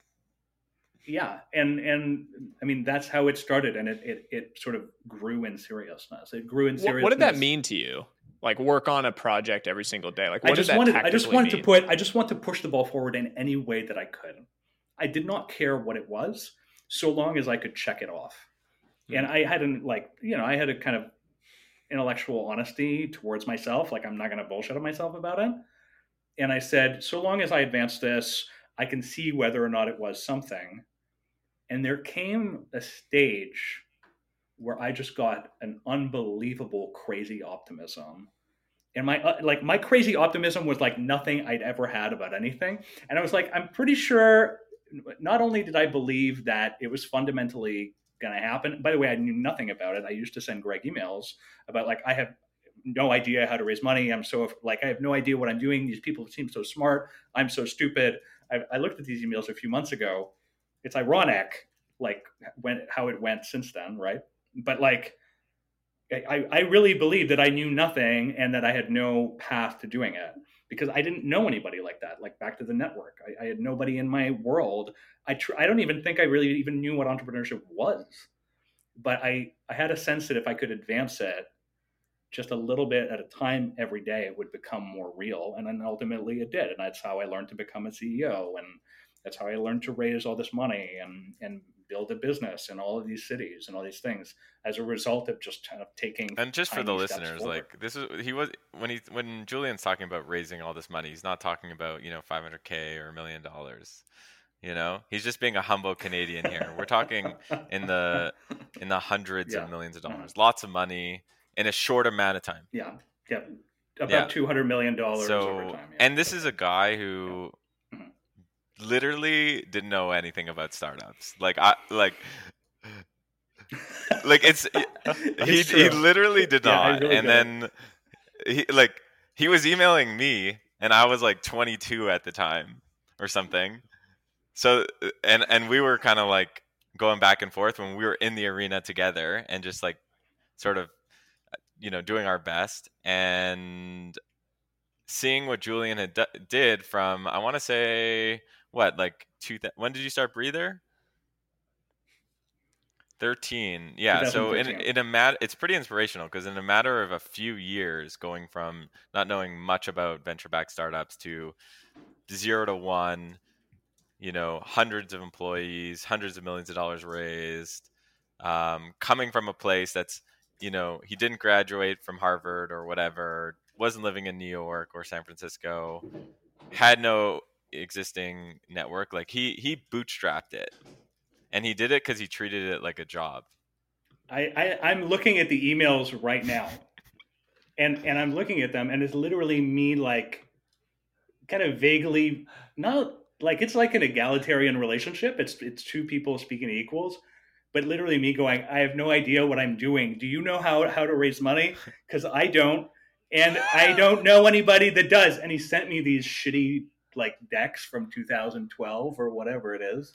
Yeah. And, and I mean, that's how it started. And it, it, it sort of grew in seriousness. It grew in seriousness. What, what did that mean to you? Like work on a project every single day? Like what I just did that wanted, I just wanted mean? to put, I just want to push the ball forward in any way that I could. I did not care what it was so long as I could check it off. Mm-hmm. And I hadn't like, you know, I had a kind of intellectual honesty towards myself. Like I'm not going to bullshit on myself about it. And I said, so long as I advance this, I can see whether or not it was something. And there came a stage where I just got an unbelievable crazy optimism. And my uh, like my crazy optimism was like nothing I'd ever had about anything. And I was like, I'm pretty sure not only did I believe that it was fundamentally going to happen. By the way, I knew nothing about it. I used to send Greg emails about like, I have no idea how to raise money. I'm so like, I have no idea what I'm doing. These people seem so smart. I'm so stupid. I, I looked at these emails a few months ago. It's ironic, like when how it went since then, right? But like, I, I really believe that I knew nothing and that I had no path to doing it because I didn't know anybody like that. Like back to the network, I, I had nobody in my world. I tr- I don't even think I really even knew what entrepreneurship was, but I I had a sense that if I could advance it just a little bit at a time every day, it would become more real. And then ultimately it did. And that's how I learned to become a C E O. And that's how I learned to raise all this money and, and build a business in all of these cities and all these things as a result of just kind of taking. And just for the listeners, like this is, he was, when he, when Julian's talking about raising all this money, he's not talking about, you know, five hundred K or a million dollars, you know, he's just being a humble Canadian here. We're talking in the, in the hundreds yeah. of millions of dollars, mm-hmm. lots of money in a short amount of time. Yeah. Yeah. About yeah. two hundred million dollars so, over time. Yeah. And this is a guy who, yeah. mm-hmm. literally didn't know anything about startups. Like I like like it's, it's he he literally did yeah, not. Really and then he like he was emailing me and I was like twenty-two at the time or something. So and and we were kind of like going back and forth when we were in the arena together and just like sort of you know doing our best and seeing what Julian had d- did from I want to say What, like, two th- when did you start Breather? thirteen Yeah, so in, in a mat- it's pretty inspirational because in a matter of a few years, going from not knowing much about venture-backed startups to zero to one, you know, hundreds of employees, hundreds of millions of dollars raised, um, coming from a place that's, you know, he didn't graduate from Harvard or whatever, wasn't living in New York or San Francisco, had no existing network. Like he he bootstrapped it, and he did it because he treated it like a job. I, I I'm looking at the emails right now, and and I'm looking at them, and it's literally me like kind of vaguely, not like it's like an egalitarian relationship. It's it's two people speaking equals, but literally me going, I have no idea what I'm doing. Do you know how how to raise money? Because I don't, and I don't know anybody that does. And he sent me these shitty like decks from two thousand twelve or whatever it is,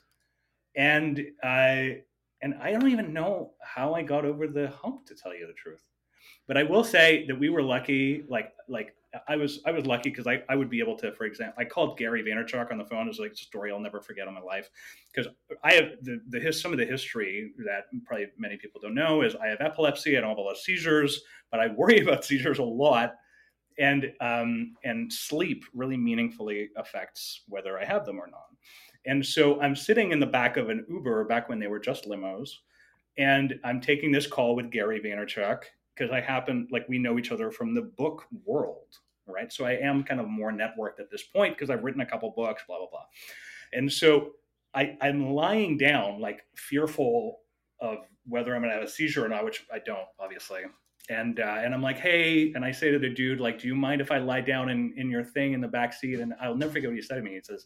and I and I don't even know how I got over the hump, to tell you the truth. But I will say that we were lucky. Like like I was I was lucky because I, I would be able to, for example, I called Gary Vaynerchuk on the phone. It's like a story I'll never forget in my life, because I have the, the his, some of the history that probably many people don't know is I have epilepsy. I don't have a lot of seizures, but I worry about seizures a lot, and um, and sleep really meaningfully affects whether I have them or not. And so I'm sitting in the back of an Uber back when they were just limos, and I'm taking this call with Gary Vaynerchuk, because I happen, like, we know each other from the book world, right? So I am kind of more networked at this point because I've written a couple books, blah, blah, blah. And so I, I'm lying down, like, fearful of whether I'm going to have a seizure or not, which I don't, obviously. And uh, and I'm like, hey, and I say to the dude, like, do you mind if I lie down in, in your thing in the back seat? And I'll never forget what he said to me. He says,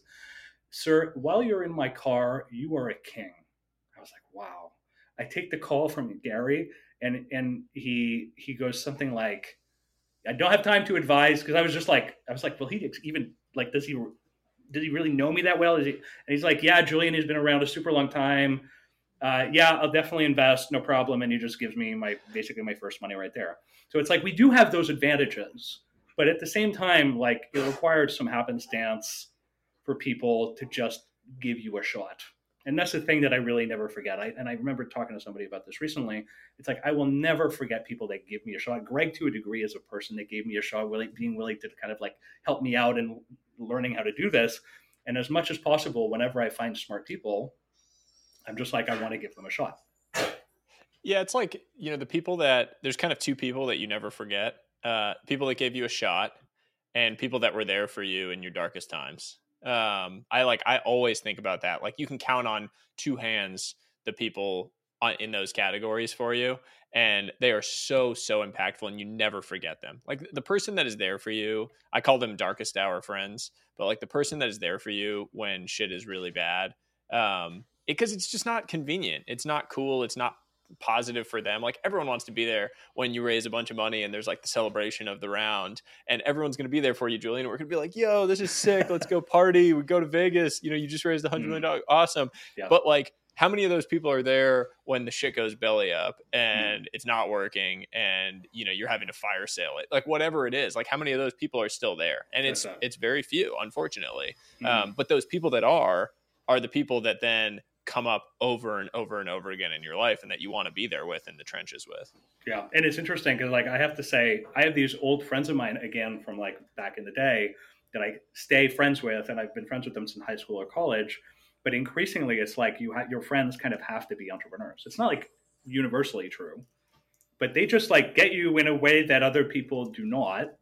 sir, while you're in my car, you are a king. I was like, wow. I take the call from Gary, and and he he goes something like, I don't have time to advise, because I was just like, I was like, well, he even, like, does he does he really know me that well? Is he? And he's like, yeah, Julian has been around a super long time. Uh, yeah, I'll definitely invest, no problem. And he just gives me my basically my first money right there. So it's like we do have those advantages, but at the same time, like, it required some happenstance for people to just give you a shot. And that's the thing that I really never forget. I, and I remember talking to somebody about this recently. It's like, I will never forget people that give me a shot. Greg, to a degree, is a person that gave me a shot, really being willing to kind of like help me out in learning how to do this. And as much as possible, whenever I find smart people, I'm just like, I want to give them a shot. Yeah, it's like, you know, the people that, there's kind of two people that you never forget. Uh, people that gave you a shot, and people that were there for you in your darkest times. Um, I like, I always think about that. Like, you can count on two hands the people on, in those categories for you, and they are so, so impactful, and you never forget them. Like, the person that is there for you, I call them darkest hour friends, but like the person that is there for you when shit is really bad, um, because it, it's just not convenient. It's not cool. It's not positive for them. Like, everyone wants to be there when you raise a bunch of money and there's like the celebration of the round, and everyone's going to be there for you, Julian. We're going to be like, yo, this is sick. Let's go party. We go to Vegas. You know, you just raised a hundred million dollars. Awesome. Yeah. But like, how many of those people are there when the shit goes belly up and mm. it's not working, and, you know, you're having to fire sale it, like whatever it is, like how many of those people are still there? And it's, it's very few, unfortunately. Mm. Um, but those people that are, are the people that then come up over and over and over again in your life, and that you want to be there with, in the trenches with. Yeah. And it's interesting because, like, I have to say, I have these old friends of mine, again, from like back in the day, that I stay friends with, and I've been friends with them since high school or college. But increasingly, it's like you ha- your friends kind of have to be entrepreneurs. It's not like universally true, but they just like get you in a way that other people do not.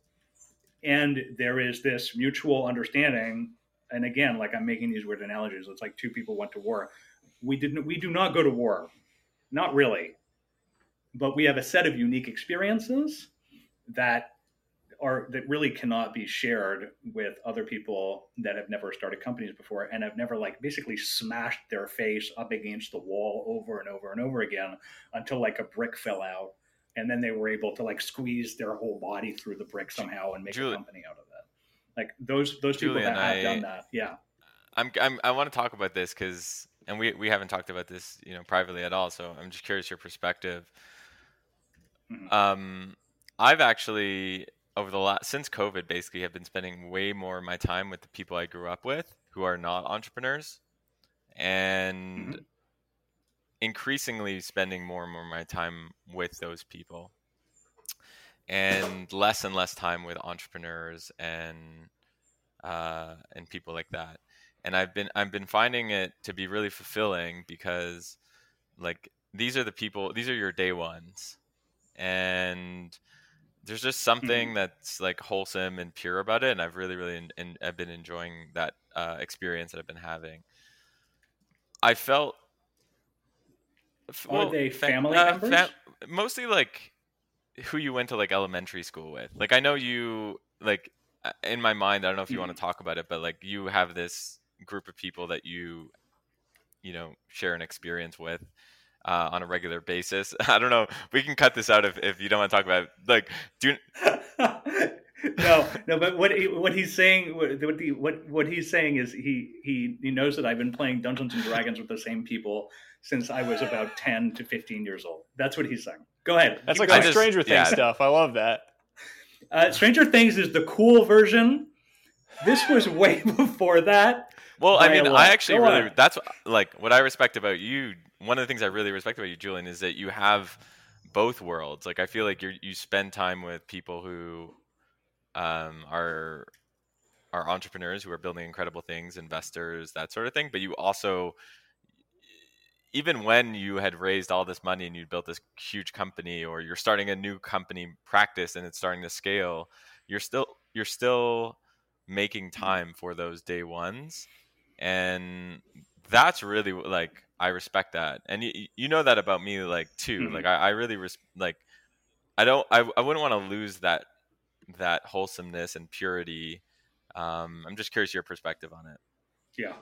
And there is this mutual understanding. And again, like, I'm making these weird analogies. It's like two people went to war. We didn't. We do not go to war, not really. But we have a set of unique experiences that are that really cannot be shared with other people that have never started companies before, and have never, like, basically smashed their face up against the wall over and over and over again until like a brick fell out, and then they were able to like squeeze their whole body through the brick somehow and make Julie, a company out of it. Like those those people Julian, that have I, done that. Yeah. I'm, I'm I want to talk about this because, and we we haven't talked about this, you know, privately at all. So I'm just curious your perspective. Mm-hmm. Um, I've actually over the last since COVID, basically, have been spending way more of my time with the people I grew up with who are not entrepreneurs, and mm-hmm. increasingly spending more and more of my time with those people, and less and less time with entrepreneurs and uh, and people like that. and I've been I've been finding it to be really fulfilling because like these are the people, these are your day ones, and there's just something Mhm. that's like wholesome and pure about it, and I've really really in, in, I've been enjoying that uh, experience that I've been having. I felt f- Are well, they fa- family uh, fa- members? mostly like who you went to like elementary school with. Like I know you like uh, in my mind, I don't know if you want Mhm. to talk about it, but like you have this group of people that you you know share an experience with uh, on a regular basis. I don't know. We can cut this out if, if you don't want to talk about it. Like do no, no. But what he, what he's saying, what what, he, what what he's saying is he he he knows that I've been playing Dungeons and Dragons with the same people since I was about ten to fifteen years old. That's what he's saying. Go ahead. That's Keep like I some going. just Stranger Things yeah. stuff. I love that. Uh, Stranger Things is the cool version. This was way before that. Well, I by a mean, lot. I actually Go really on. that's like what I respect about you. One of the things I really respect about you, Julian, is that you have both worlds. Like I feel like you you spend time with people who um, are are entrepreneurs who are building incredible things, investors, that sort of thing. But you also, even when you had raised all this money and you built this huge company, or you're starting a new company practice and it's starting to scale, you're still you're still making time for those day ones, and that's really like I respect that, and you you know that about me like too. Mhm. Like I, I really res- like I don't I I wouldn't want to lose that that wholesomeness and purity. Um, I'm just curious your perspective on it. Yeah.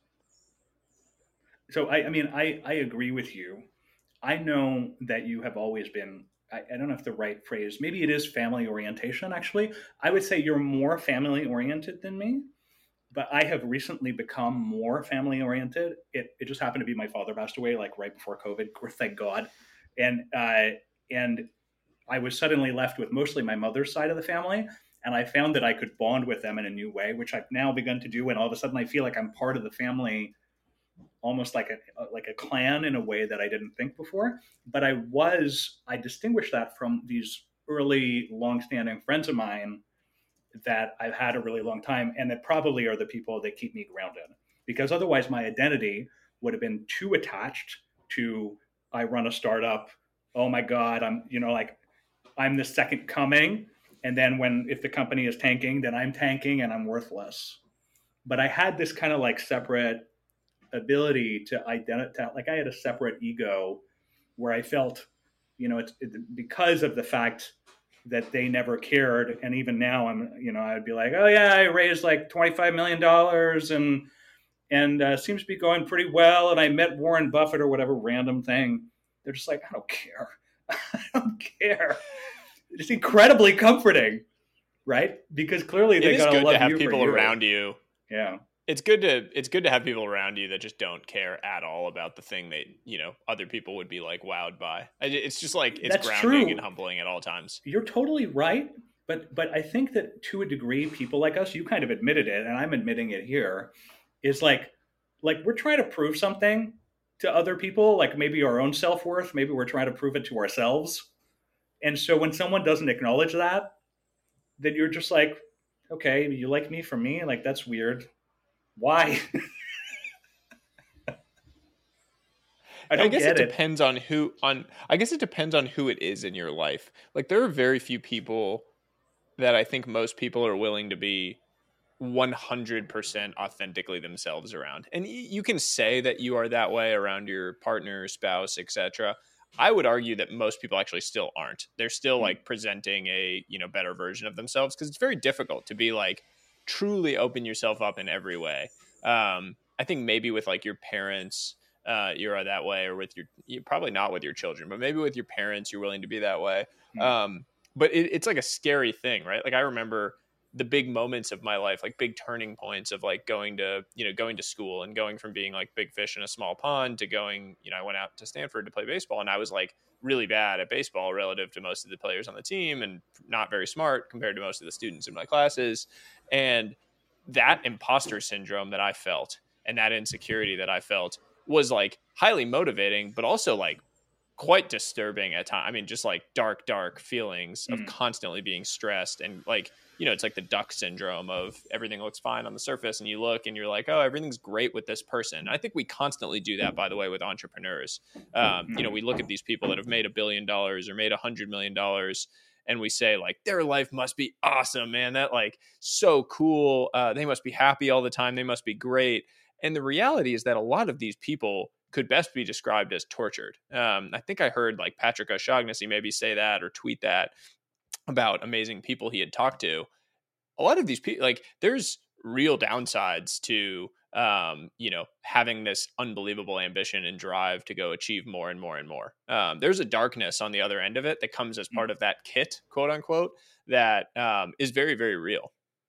So I, I mean, I, I agree with you. I know that you have always been. I, I don't know if the right phrase. Maybe it is family orientation. Actually, I would say you're more family oriented than me. But I have recently become more family oriented. It, it just happened to be my father passed away like right before COVID. Thank God. And uh, and I was suddenly left with mostly my mother's side of the family. And I found that I could bond with them in a new way, which I've now begun to do. And all of a sudden, I feel like I'm part of the family, almost like a like a clan in a way that I didn't think before. But I was I distinguished that from these early longstanding friends of mine that I've had a really long time, and that probably are the people that keep me grounded. Because otherwise, my identity would have been too attached to I run a startup. Oh my God, I'm you know like I'm the second coming, and then when if the company is tanking, then I'm tanking and I'm worthless. But I had this kind of like separate ability to identify, like I had a separate ego where I felt, you know, it's it, because of the fact that they never cared. And even now I'm, you know, I'd be like, oh yeah, I raised like twenty-five million dollars and, and uh, seems to be going pretty well. And I met Warren Buffett or whatever random thing. They're just like, I don't care. I don't care. It's incredibly comforting, right? Because clearly It they is got to good to love have you for people you. around you. Yeah. It's good to it's good to have people around you that just don't care at all about the thing that, you know, other people would be like wowed by. It's just like it's That's grounding true. and humbling at all times. You're totally right. But but I think that to a degree, people like us, you kind of admitted it, and I'm admitting it here, is like like we're trying to prove something to other people, like maybe our own self worth. Maybe we're trying to prove it to ourselves. And so when someone doesn't acknowledge that, then you're just like, okay, you like me for me? Like that's weird. Why? I don't I guess get it it. depends on who on I guess it depends on who it is in your life. Like there are very few people that I think most people are willing to be one hundred percent authentically themselves around. And you can say that you are that way around your partner, spouse, et cetera. I would argue that most people actually still aren't. They're still like presenting a, you know, better version of themselves because it's very difficult to be like truly open yourself up in every way. Um, I think maybe with like your parents, uh, you're that way, or with your, you probably not with your children, but maybe with your parents, you're willing to be that way. Um, but it, it's like a scary thing, right? Like I remember the big moments of my life, like big turning points of like going to, you know, going to school and going from being like big fish in a small pond to going, you know, I went out to Stanford to play baseball and I was like really bad at baseball relative to most of the players on the team and not very smart compared to most of the students in my classes. And that imposter syndrome that I felt and that insecurity that I felt was like highly motivating, but also like quite disturbing at times. I mean, just like dark, dark feelings of Mhm. constantly being stressed and like, you know, it's like the duck syndrome of everything looks fine on the surface and you look and you're like, oh, everything's great with this person. I think we constantly do that, by the way, with entrepreneurs. Um, you know, we look at these people that have made a billion dollars or made a hundred million dollars and we say like their life must be awesome, man. That like so cool. Uh, they must be happy all the time. They must be great. And the reality is that a lot of these people could best be described as tortured. Um, I think I heard like Patrick O'Shaughnessy maybe say that or tweet that about amazing people he had talked to. A lot of these people, like there's real downsides to, um, you know, having this unbelievable ambition and drive to go achieve more and more and more. Um, there's a darkness on the other end of it that comes as part of that kit, quote unquote, that um, is very, very real.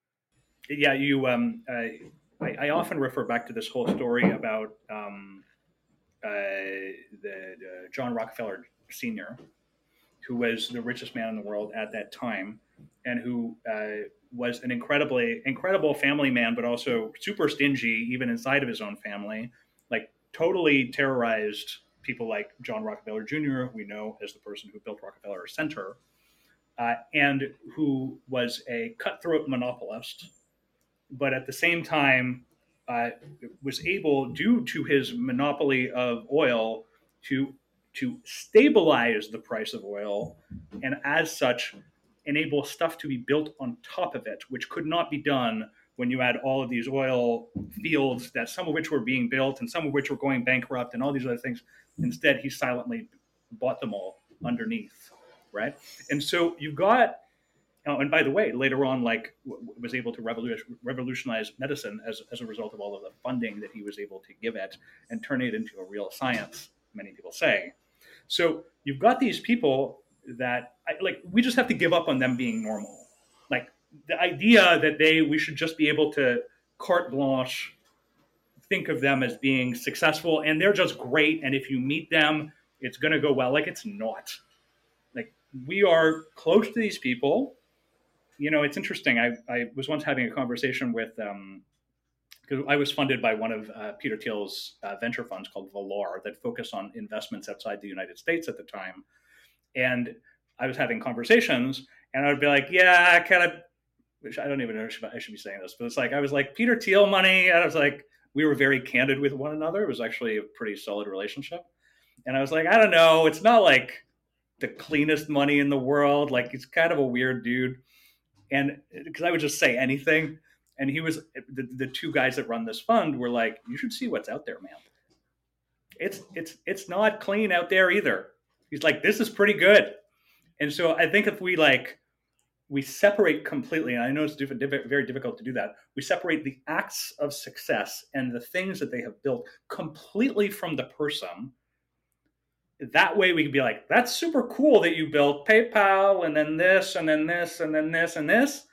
Yeah, you. Um, uh, I, I often refer back to this whole story about um, uh, the, the John Rockefeller Senior, who was the richest man in the world at that time, and who uh, was an incredibly incredible family man, but also super stingy, even inside of his own family. Like totally terrorized people like John Rockefeller Junior, who we know as the person who built Rockefeller Center, uh, and who was a cutthroat monopolist, but at the same time uh, was able, due to his monopoly of oil, to to stabilize the price of oil, and as such, enable stuff to be built on top of it, which could not be done when you had all of these oil fields, that some of which were being built and some of which were going bankrupt, and all these other things. Instead, he silently bought them all underneath, right? And so you've got. Oh, and by the way, later on, like w- was able to revolution, revolutionize medicine as, as a result of all of the funding that he was able to give it and turn it into a real science, many people say. So you've got these people that I, like we just have to give up on them being normal. Like the idea that they we should just be able to carte blanche think of them as being successful and they're just great, and if you meet them, it's going to go well. Like it's not. Like we are close to these people. You know, it's interesting. I, I was once having a conversation with, um, because I was funded by one of uh, Peter Thiel's uh, venture funds called Valar that focused on investments outside the United States at the time. And I was having conversations and I would be like, yeah, I kind of, which I don't even know if I should be saying this, but it's like, I was like, Peter Thiel money. And I was like, we were very candid with one another. It was actually a pretty solid relationship. And I was like, I don't know. It's not like the cleanest money in the world. Like he's kind of a weird dude. And because I would just say anything, and he was the, the two guys that run this fund were like, you should see what's out there, man. It's it's it's not clean out there either. He's like, this is pretty good. And so I think if we like we separate completely, and I know it's diff- diff- very difficult to do that, we separate the acts of success and the things that they have built completely from the person. That way we could be like, that's super cool that you built PayPal and then this and then this and then this and this.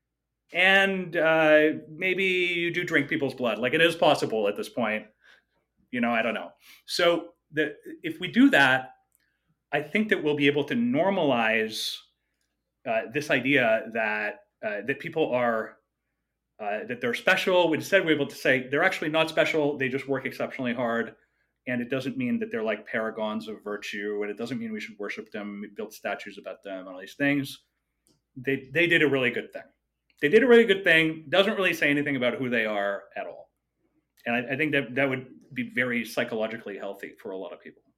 And uh, maybe you do drink people's blood. Like it is possible at this point. You know, I don't know. So the, if we do that, I think that we'll be able to normalize uh, this idea that uh, that people are, uh, that they're special. Instead, we're able to say they're actually not special. They just work exceptionally hard. And it doesn't mean that they're like paragons of virtue, and it doesn't mean we should worship them, build statues about them, and all these things. They they did a really good thing. They did a really good thing. Doesn't really say anything about who they are at all. And I, I think that that would be very psychologically healthy for a lot of people.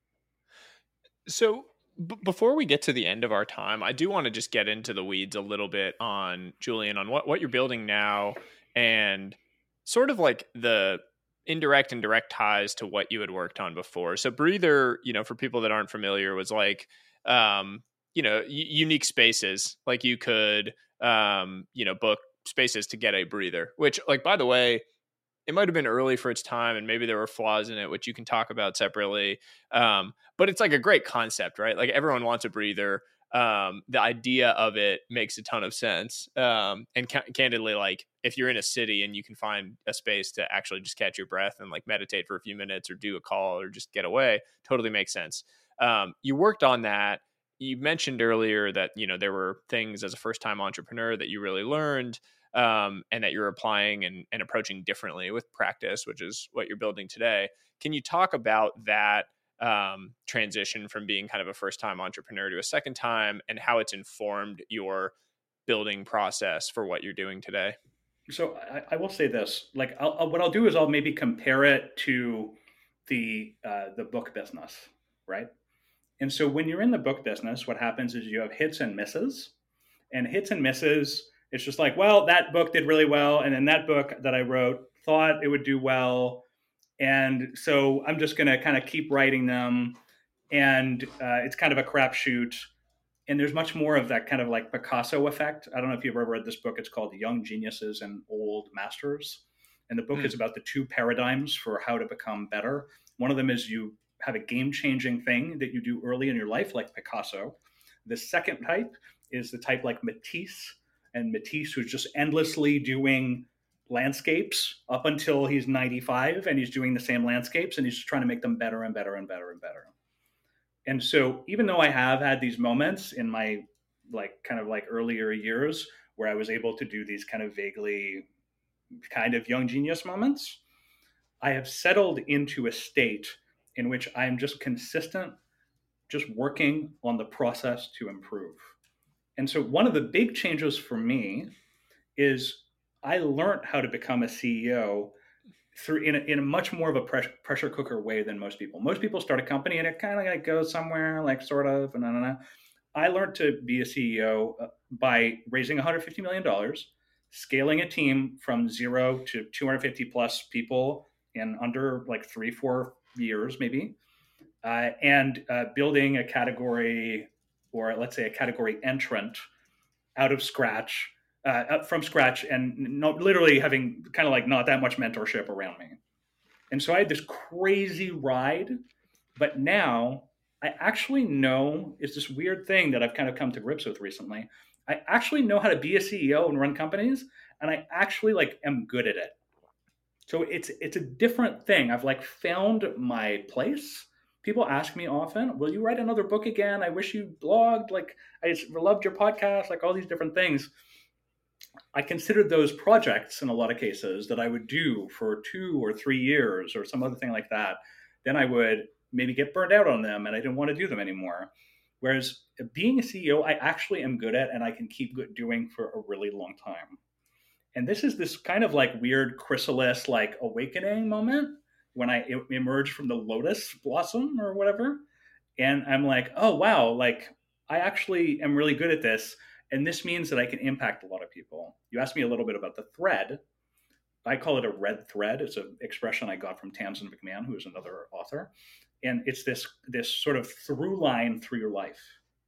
So b- before we get to the end of our time, I do want to just get into the weeds a little bit on Julian, on what, what you're building now and sort of like the indirect and direct ties to what you had worked on before. So Breather, you know, for people that aren't familiar, was like, um, you know, y- unique spaces. Like you could, um, you know, book spaces to get a breather, which like, by the way, it might've been early for its time and maybe there were flaws in it, which you can talk about separately. Um, but it's like a great concept, right? Like everyone wants a breather. Um, the idea of it makes a ton of sense. Um, and ca- candidly, like if you're in a city and you can find a space to actually just catch your breath and like meditate for a few minutes or do a call or just get away, totally makes sense. Um, you worked on that. You mentioned earlier that, you know, there were things as a first time entrepreneur that you really learned, um, and that you're applying and, and approaching differently with practice, which is what you're building today. Can you talk about that? um, transition from being kind of a first time entrepreneur to a second time, and how it's informed your building process for what you're doing today? So I, I will say this, like I'll, I'll, what I'll do is I'll maybe compare it to the uh, the book business, right? And so when you're in the book business, what happens is you have hits and misses, and hits and misses. It's just like, well, that book did really well, and then that book that I wrote thought it would do well, and so I'm just going to kind of keep writing them, and uh, it's kind of a crapshoot. And there's much more of that kind of like Picasso effect. I don't know if you've ever read this book. It's called Young Geniuses and Old Masters. And the book mm. is about the two paradigms for how to become better. One of them is you have a game-changing thing that you do early in your life, like Picasso. The second type is the type like Matisse. And Matisse, who's just endlessly doing landscapes up until he's ninety-five, and he's doing the same landscapes, and he's just trying to make them better and better and better and better. And so even though I have had these moments in my like kind of like earlier years where I was able to do these kind of vaguely kind of young genius moments, I have settled into a state in which I'm just consistent, just working on the process to improve. And so one of the big changes for me is I learned how to become a C E O through in a, in a much more of a pressure, pressure cooker way than most people. Most people start a company and it kind of like goes somewhere, like sort of, and I don't know. I learned to be a C E O by raising one hundred fifty million dollars, scaling a team from zero to two hundred fifty plus people in under like three, four years, maybe, uh, and uh, building a category, or let's say a category entrant out of scratch. Uh, from scratch, and not literally having kind of like not that much mentorship around me. And so I had this crazy ride, but now I actually know, it's this weird thing that I've kind of come to grips with recently. I actually know how to be a C E O and run companies, and I actually like am good at it. So it's it's a different thing. I've like found my place. People ask me often, will you write another book again? I wish you blogged. Like I just loved your podcast, like all these different things. I considered those projects in a lot of cases that I would do for two or three years or some other thing like that. Then I would maybe get burned out on them and I didn't want to do them anymore. Whereas being a C E O, I actually am good at and I can keep doing for a really long time. And this is this kind of like weird chrysalis, like awakening moment when I emerged from the lotus blossom or whatever. And I'm like, oh, wow, like I actually am really good at this. And this means that I can impact a lot of people. You asked me a little bit about the thread. I call it a red thread. It's an expression I got from Tamsin McMahon, who is another author. And it's this, this sort of through line through your life.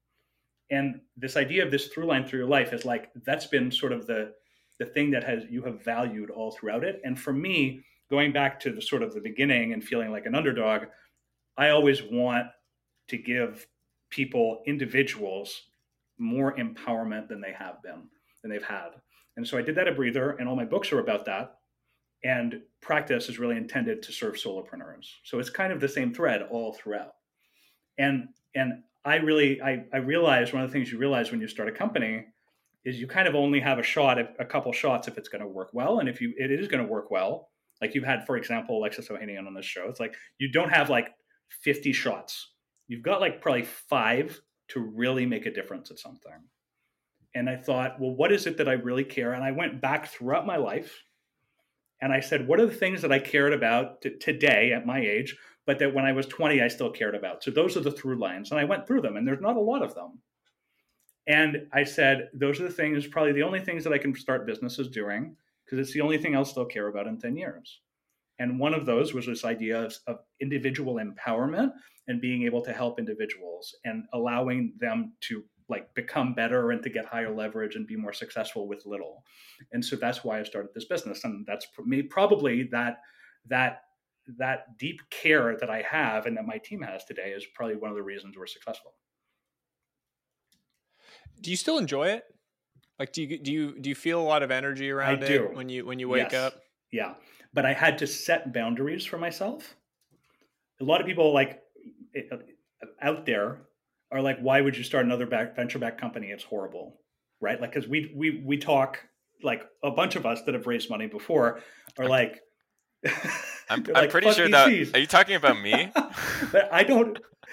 And this idea of this through line through your life is like, that's been sort of the, the thing that has you have valued all throughout it. And for me, going back to the sort of the beginning and feeling like an underdog, I always want to give people, individuals, more empowerment than they have been, than they've had. And so I did that at Breather, and all my books are about that. And Practice is really intended to serve solopreneurs. So it's kind of the same thread all throughout. And and I really, I, I realized one of the things you realize when you start a company is you kind of only have a shot, a couple shots if it's going to work well. And if you it is going to work well, like you've had, for example, Alexis Ohanian on this show, it's like you don't have like fifty shots. You've got like probably five to really make a difference at something. And I thought, well, what is it that I really care? And I went back throughout my life and I said, what are the things that I cared about t- today at my age, but that when I was twenty, I still cared about? So those are the through lines. And I went through them and there's not a lot of them. And I said, those are the things, probably the only things that I can start businesses doing, because it's the only thing I'll still care about in ten years. And one of those was this idea of, of individual empowerment and being able to help individuals and allowing them to like become better and to get higher leverage and be more successful with little. And so that's why I started this business. And that's me probably that, that, that deep care that I have and that my team has today is probably one of the reasons we're successful. Do you still enjoy it? Like, do you, do you, do you feel a lot of energy around I it do. when you, when you wake Yes. up? Yeah. But I had to set boundaries for myself. A lot of people like out there are like, why would you start another back, venture-backed company? It's horrible, right? Like, because we we we talk, like a bunch of us that have raised money before are like, I'm, They're I'm like, pretty "Fuck sure V that. Cs." Are you talking about me? But I don't.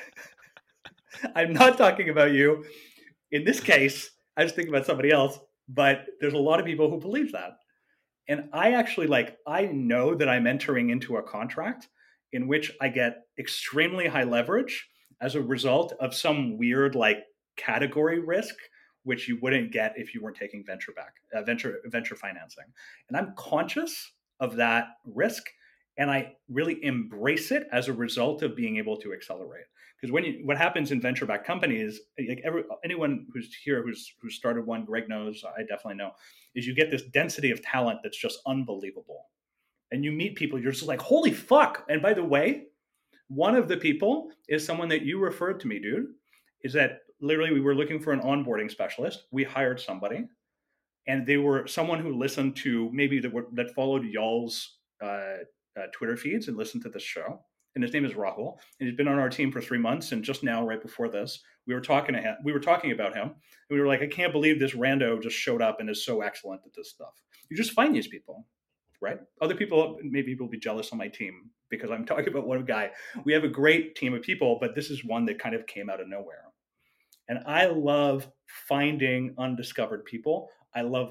I'm not talking about you. In this case, I was thinking about somebody else. But there's a lot of people who believe that, and I actually like. I know that I'm entering into a contract in which I get extremely high leverage as a result of some weird like category risk, which you wouldn't get if you weren't taking venture back uh, venture venture financing. And I'm conscious of that risk, and I really embrace it as a result of being able to accelerate. Because when you, what happens in venture backed companies, like every, anyone who's here who's who's started one, Greg knows, I definitely know, is you get this density of talent that's just unbelievable. And you meet people, you're just like, holy fuck. And by the way, one of the people is someone that you referred to me, dude, is that literally we were looking for an onboarding specialist. We hired somebody, and they were someone who listened to maybe that, were, that followed y'all's uh, uh, Twitter feeds and listened to this show. And his name is Rahul, and he's been on our team for three months. And just now, right before this, we were talking to him. We were talking about him, and we were like, "I can't believe this rando just showed up and is so excellent at this stuff." You just find these people, right? Other people, maybe people will be jealous on my team because I'm talking about one guy. We have a great team of people, but this is one that kind of came out of nowhere. And I love finding undiscovered people. I love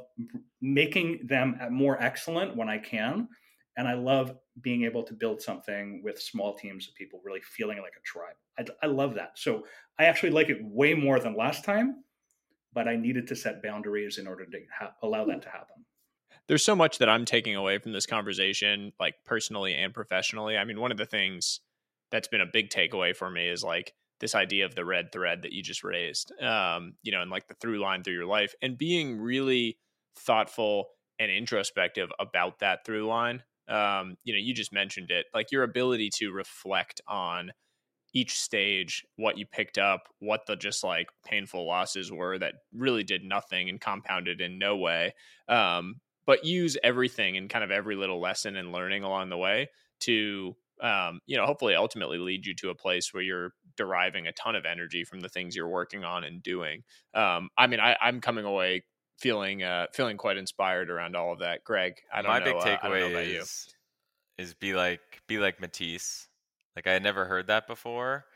making them more excellent when I can. And I love being able to build something with small teams of people really feeling like a tribe. I, I love that. So I actually like it way more than last time, but I needed to set boundaries in order to ha- allow that to happen. There's so much that I'm taking away from this conversation, like personally and professionally. I mean, one of the things that's been a big takeaway for me is like this idea of the red thread that you just raised, um, you know, and like the through line through your life, and being really thoughtful and introspective about that through line. Um, you know, you just mentioned it, like your ability to reflect on each stage, what you picked up, what the just like painful losses were that really did nothing and compounded in no way. Um, but use everything and kind of every little lesson and learning along the way to, um, you know, hopefully ultimately lead you to a place where you're deriving a ton of energy from the things you're working on and doing. Um, I mean, I, I'm coming away feeling, uh, feeling quite inspired around all of that. Greg, I don't My know. big Uh, I don't know takeaway about you. is is be like be like Matisse. Like I had never heard that before,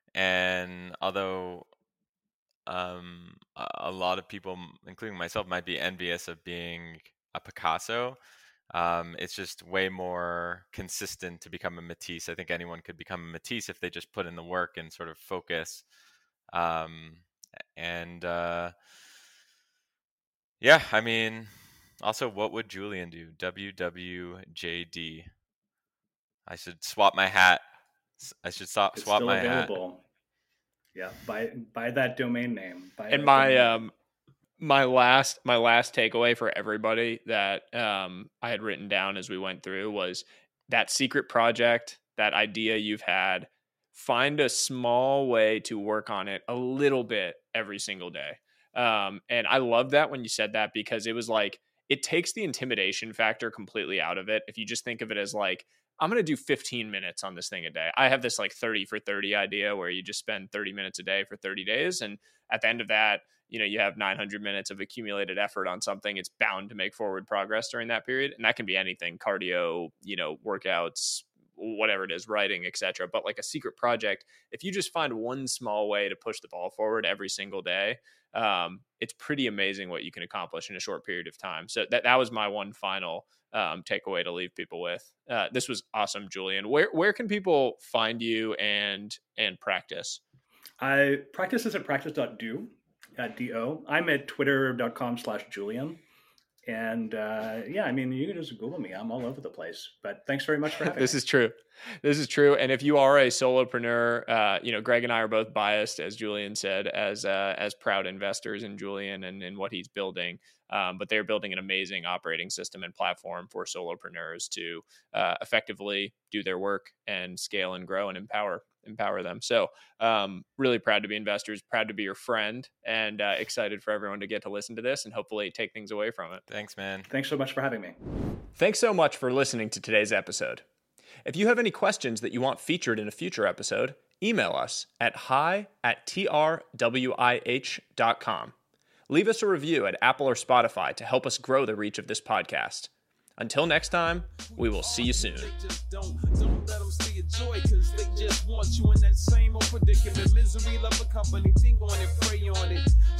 and although um, a a lot of people, including myself, might be envious of being a Picasso, um, it's just way more consistent to become a Matisse. I think anyone could become a Matisse if they just put in the work and sort of focus. Um, and uh, yeah, I mean, also, what would Julian do? W W J D. I should swap my hat. S- I should swap It's swap still my hat. available. Yeah, buy buy that domain name. Buy And that my domain name. um my last my last takeaway for everybody that um I had written down as we went through was that secret project, that idea you've had, find a small way to work on it a little bit every single day. Um and I love that when you said that, because it was like it takes the intimidation factor completely out of it. If you just think of it as like, I'm going to do fifteen minutes on this thing a day. I have this like thirty for thirty idea where you just spend thirty minutes a day for thirty days. And at the end of that, you know, you have nine hundred minutes of accumulated effort on something. It's bound to make forward progress during that period. And that can be anything, cardio, you know, workouts, whatever it is, writing, et cetera. But like a secret project, if you just find one small way to push the ball forward every single day, um, it's pretty amazing what you can accomplish in a short period of time. So that, that was my one final um, takeaway to leave people with. Uh, this was awesome, Julian. Where where can people find you and and practice? I practice is at practice.do, at D O. I'm at twitter.com slash Julian. And uh, yeah, I mean, you can just Google me. I'm all over the place. But thanks very much for having This me. is true. This is true. And if you are a solopreneur, uh, you know, Greg and I are both biased, as Julian said, as uh, as proud investors in Julian and in what he's building. Um, but they're building an amazing operating system and platform for solopreneurs to uh, effectively do their work and scale and grow and empower empower them. So um, really proud to be investors, proud to be your friend, and uh, excited for everyone to get to listen to this and hopefully take things away from it. Thanks, man. Thanks so much for having me. Thanks so much for listening to today's episode. If you have any questions that you want featured in a future episode, email us at hi at t r w i h dot com. Leave us a review at Apple or Spotify to help us grow the reach of this podcast. Until next time, we will see you soon. Don't, don't let them see your joy, cause they just want you in that same old predicament. Misery, love a company, think on it, pray on it.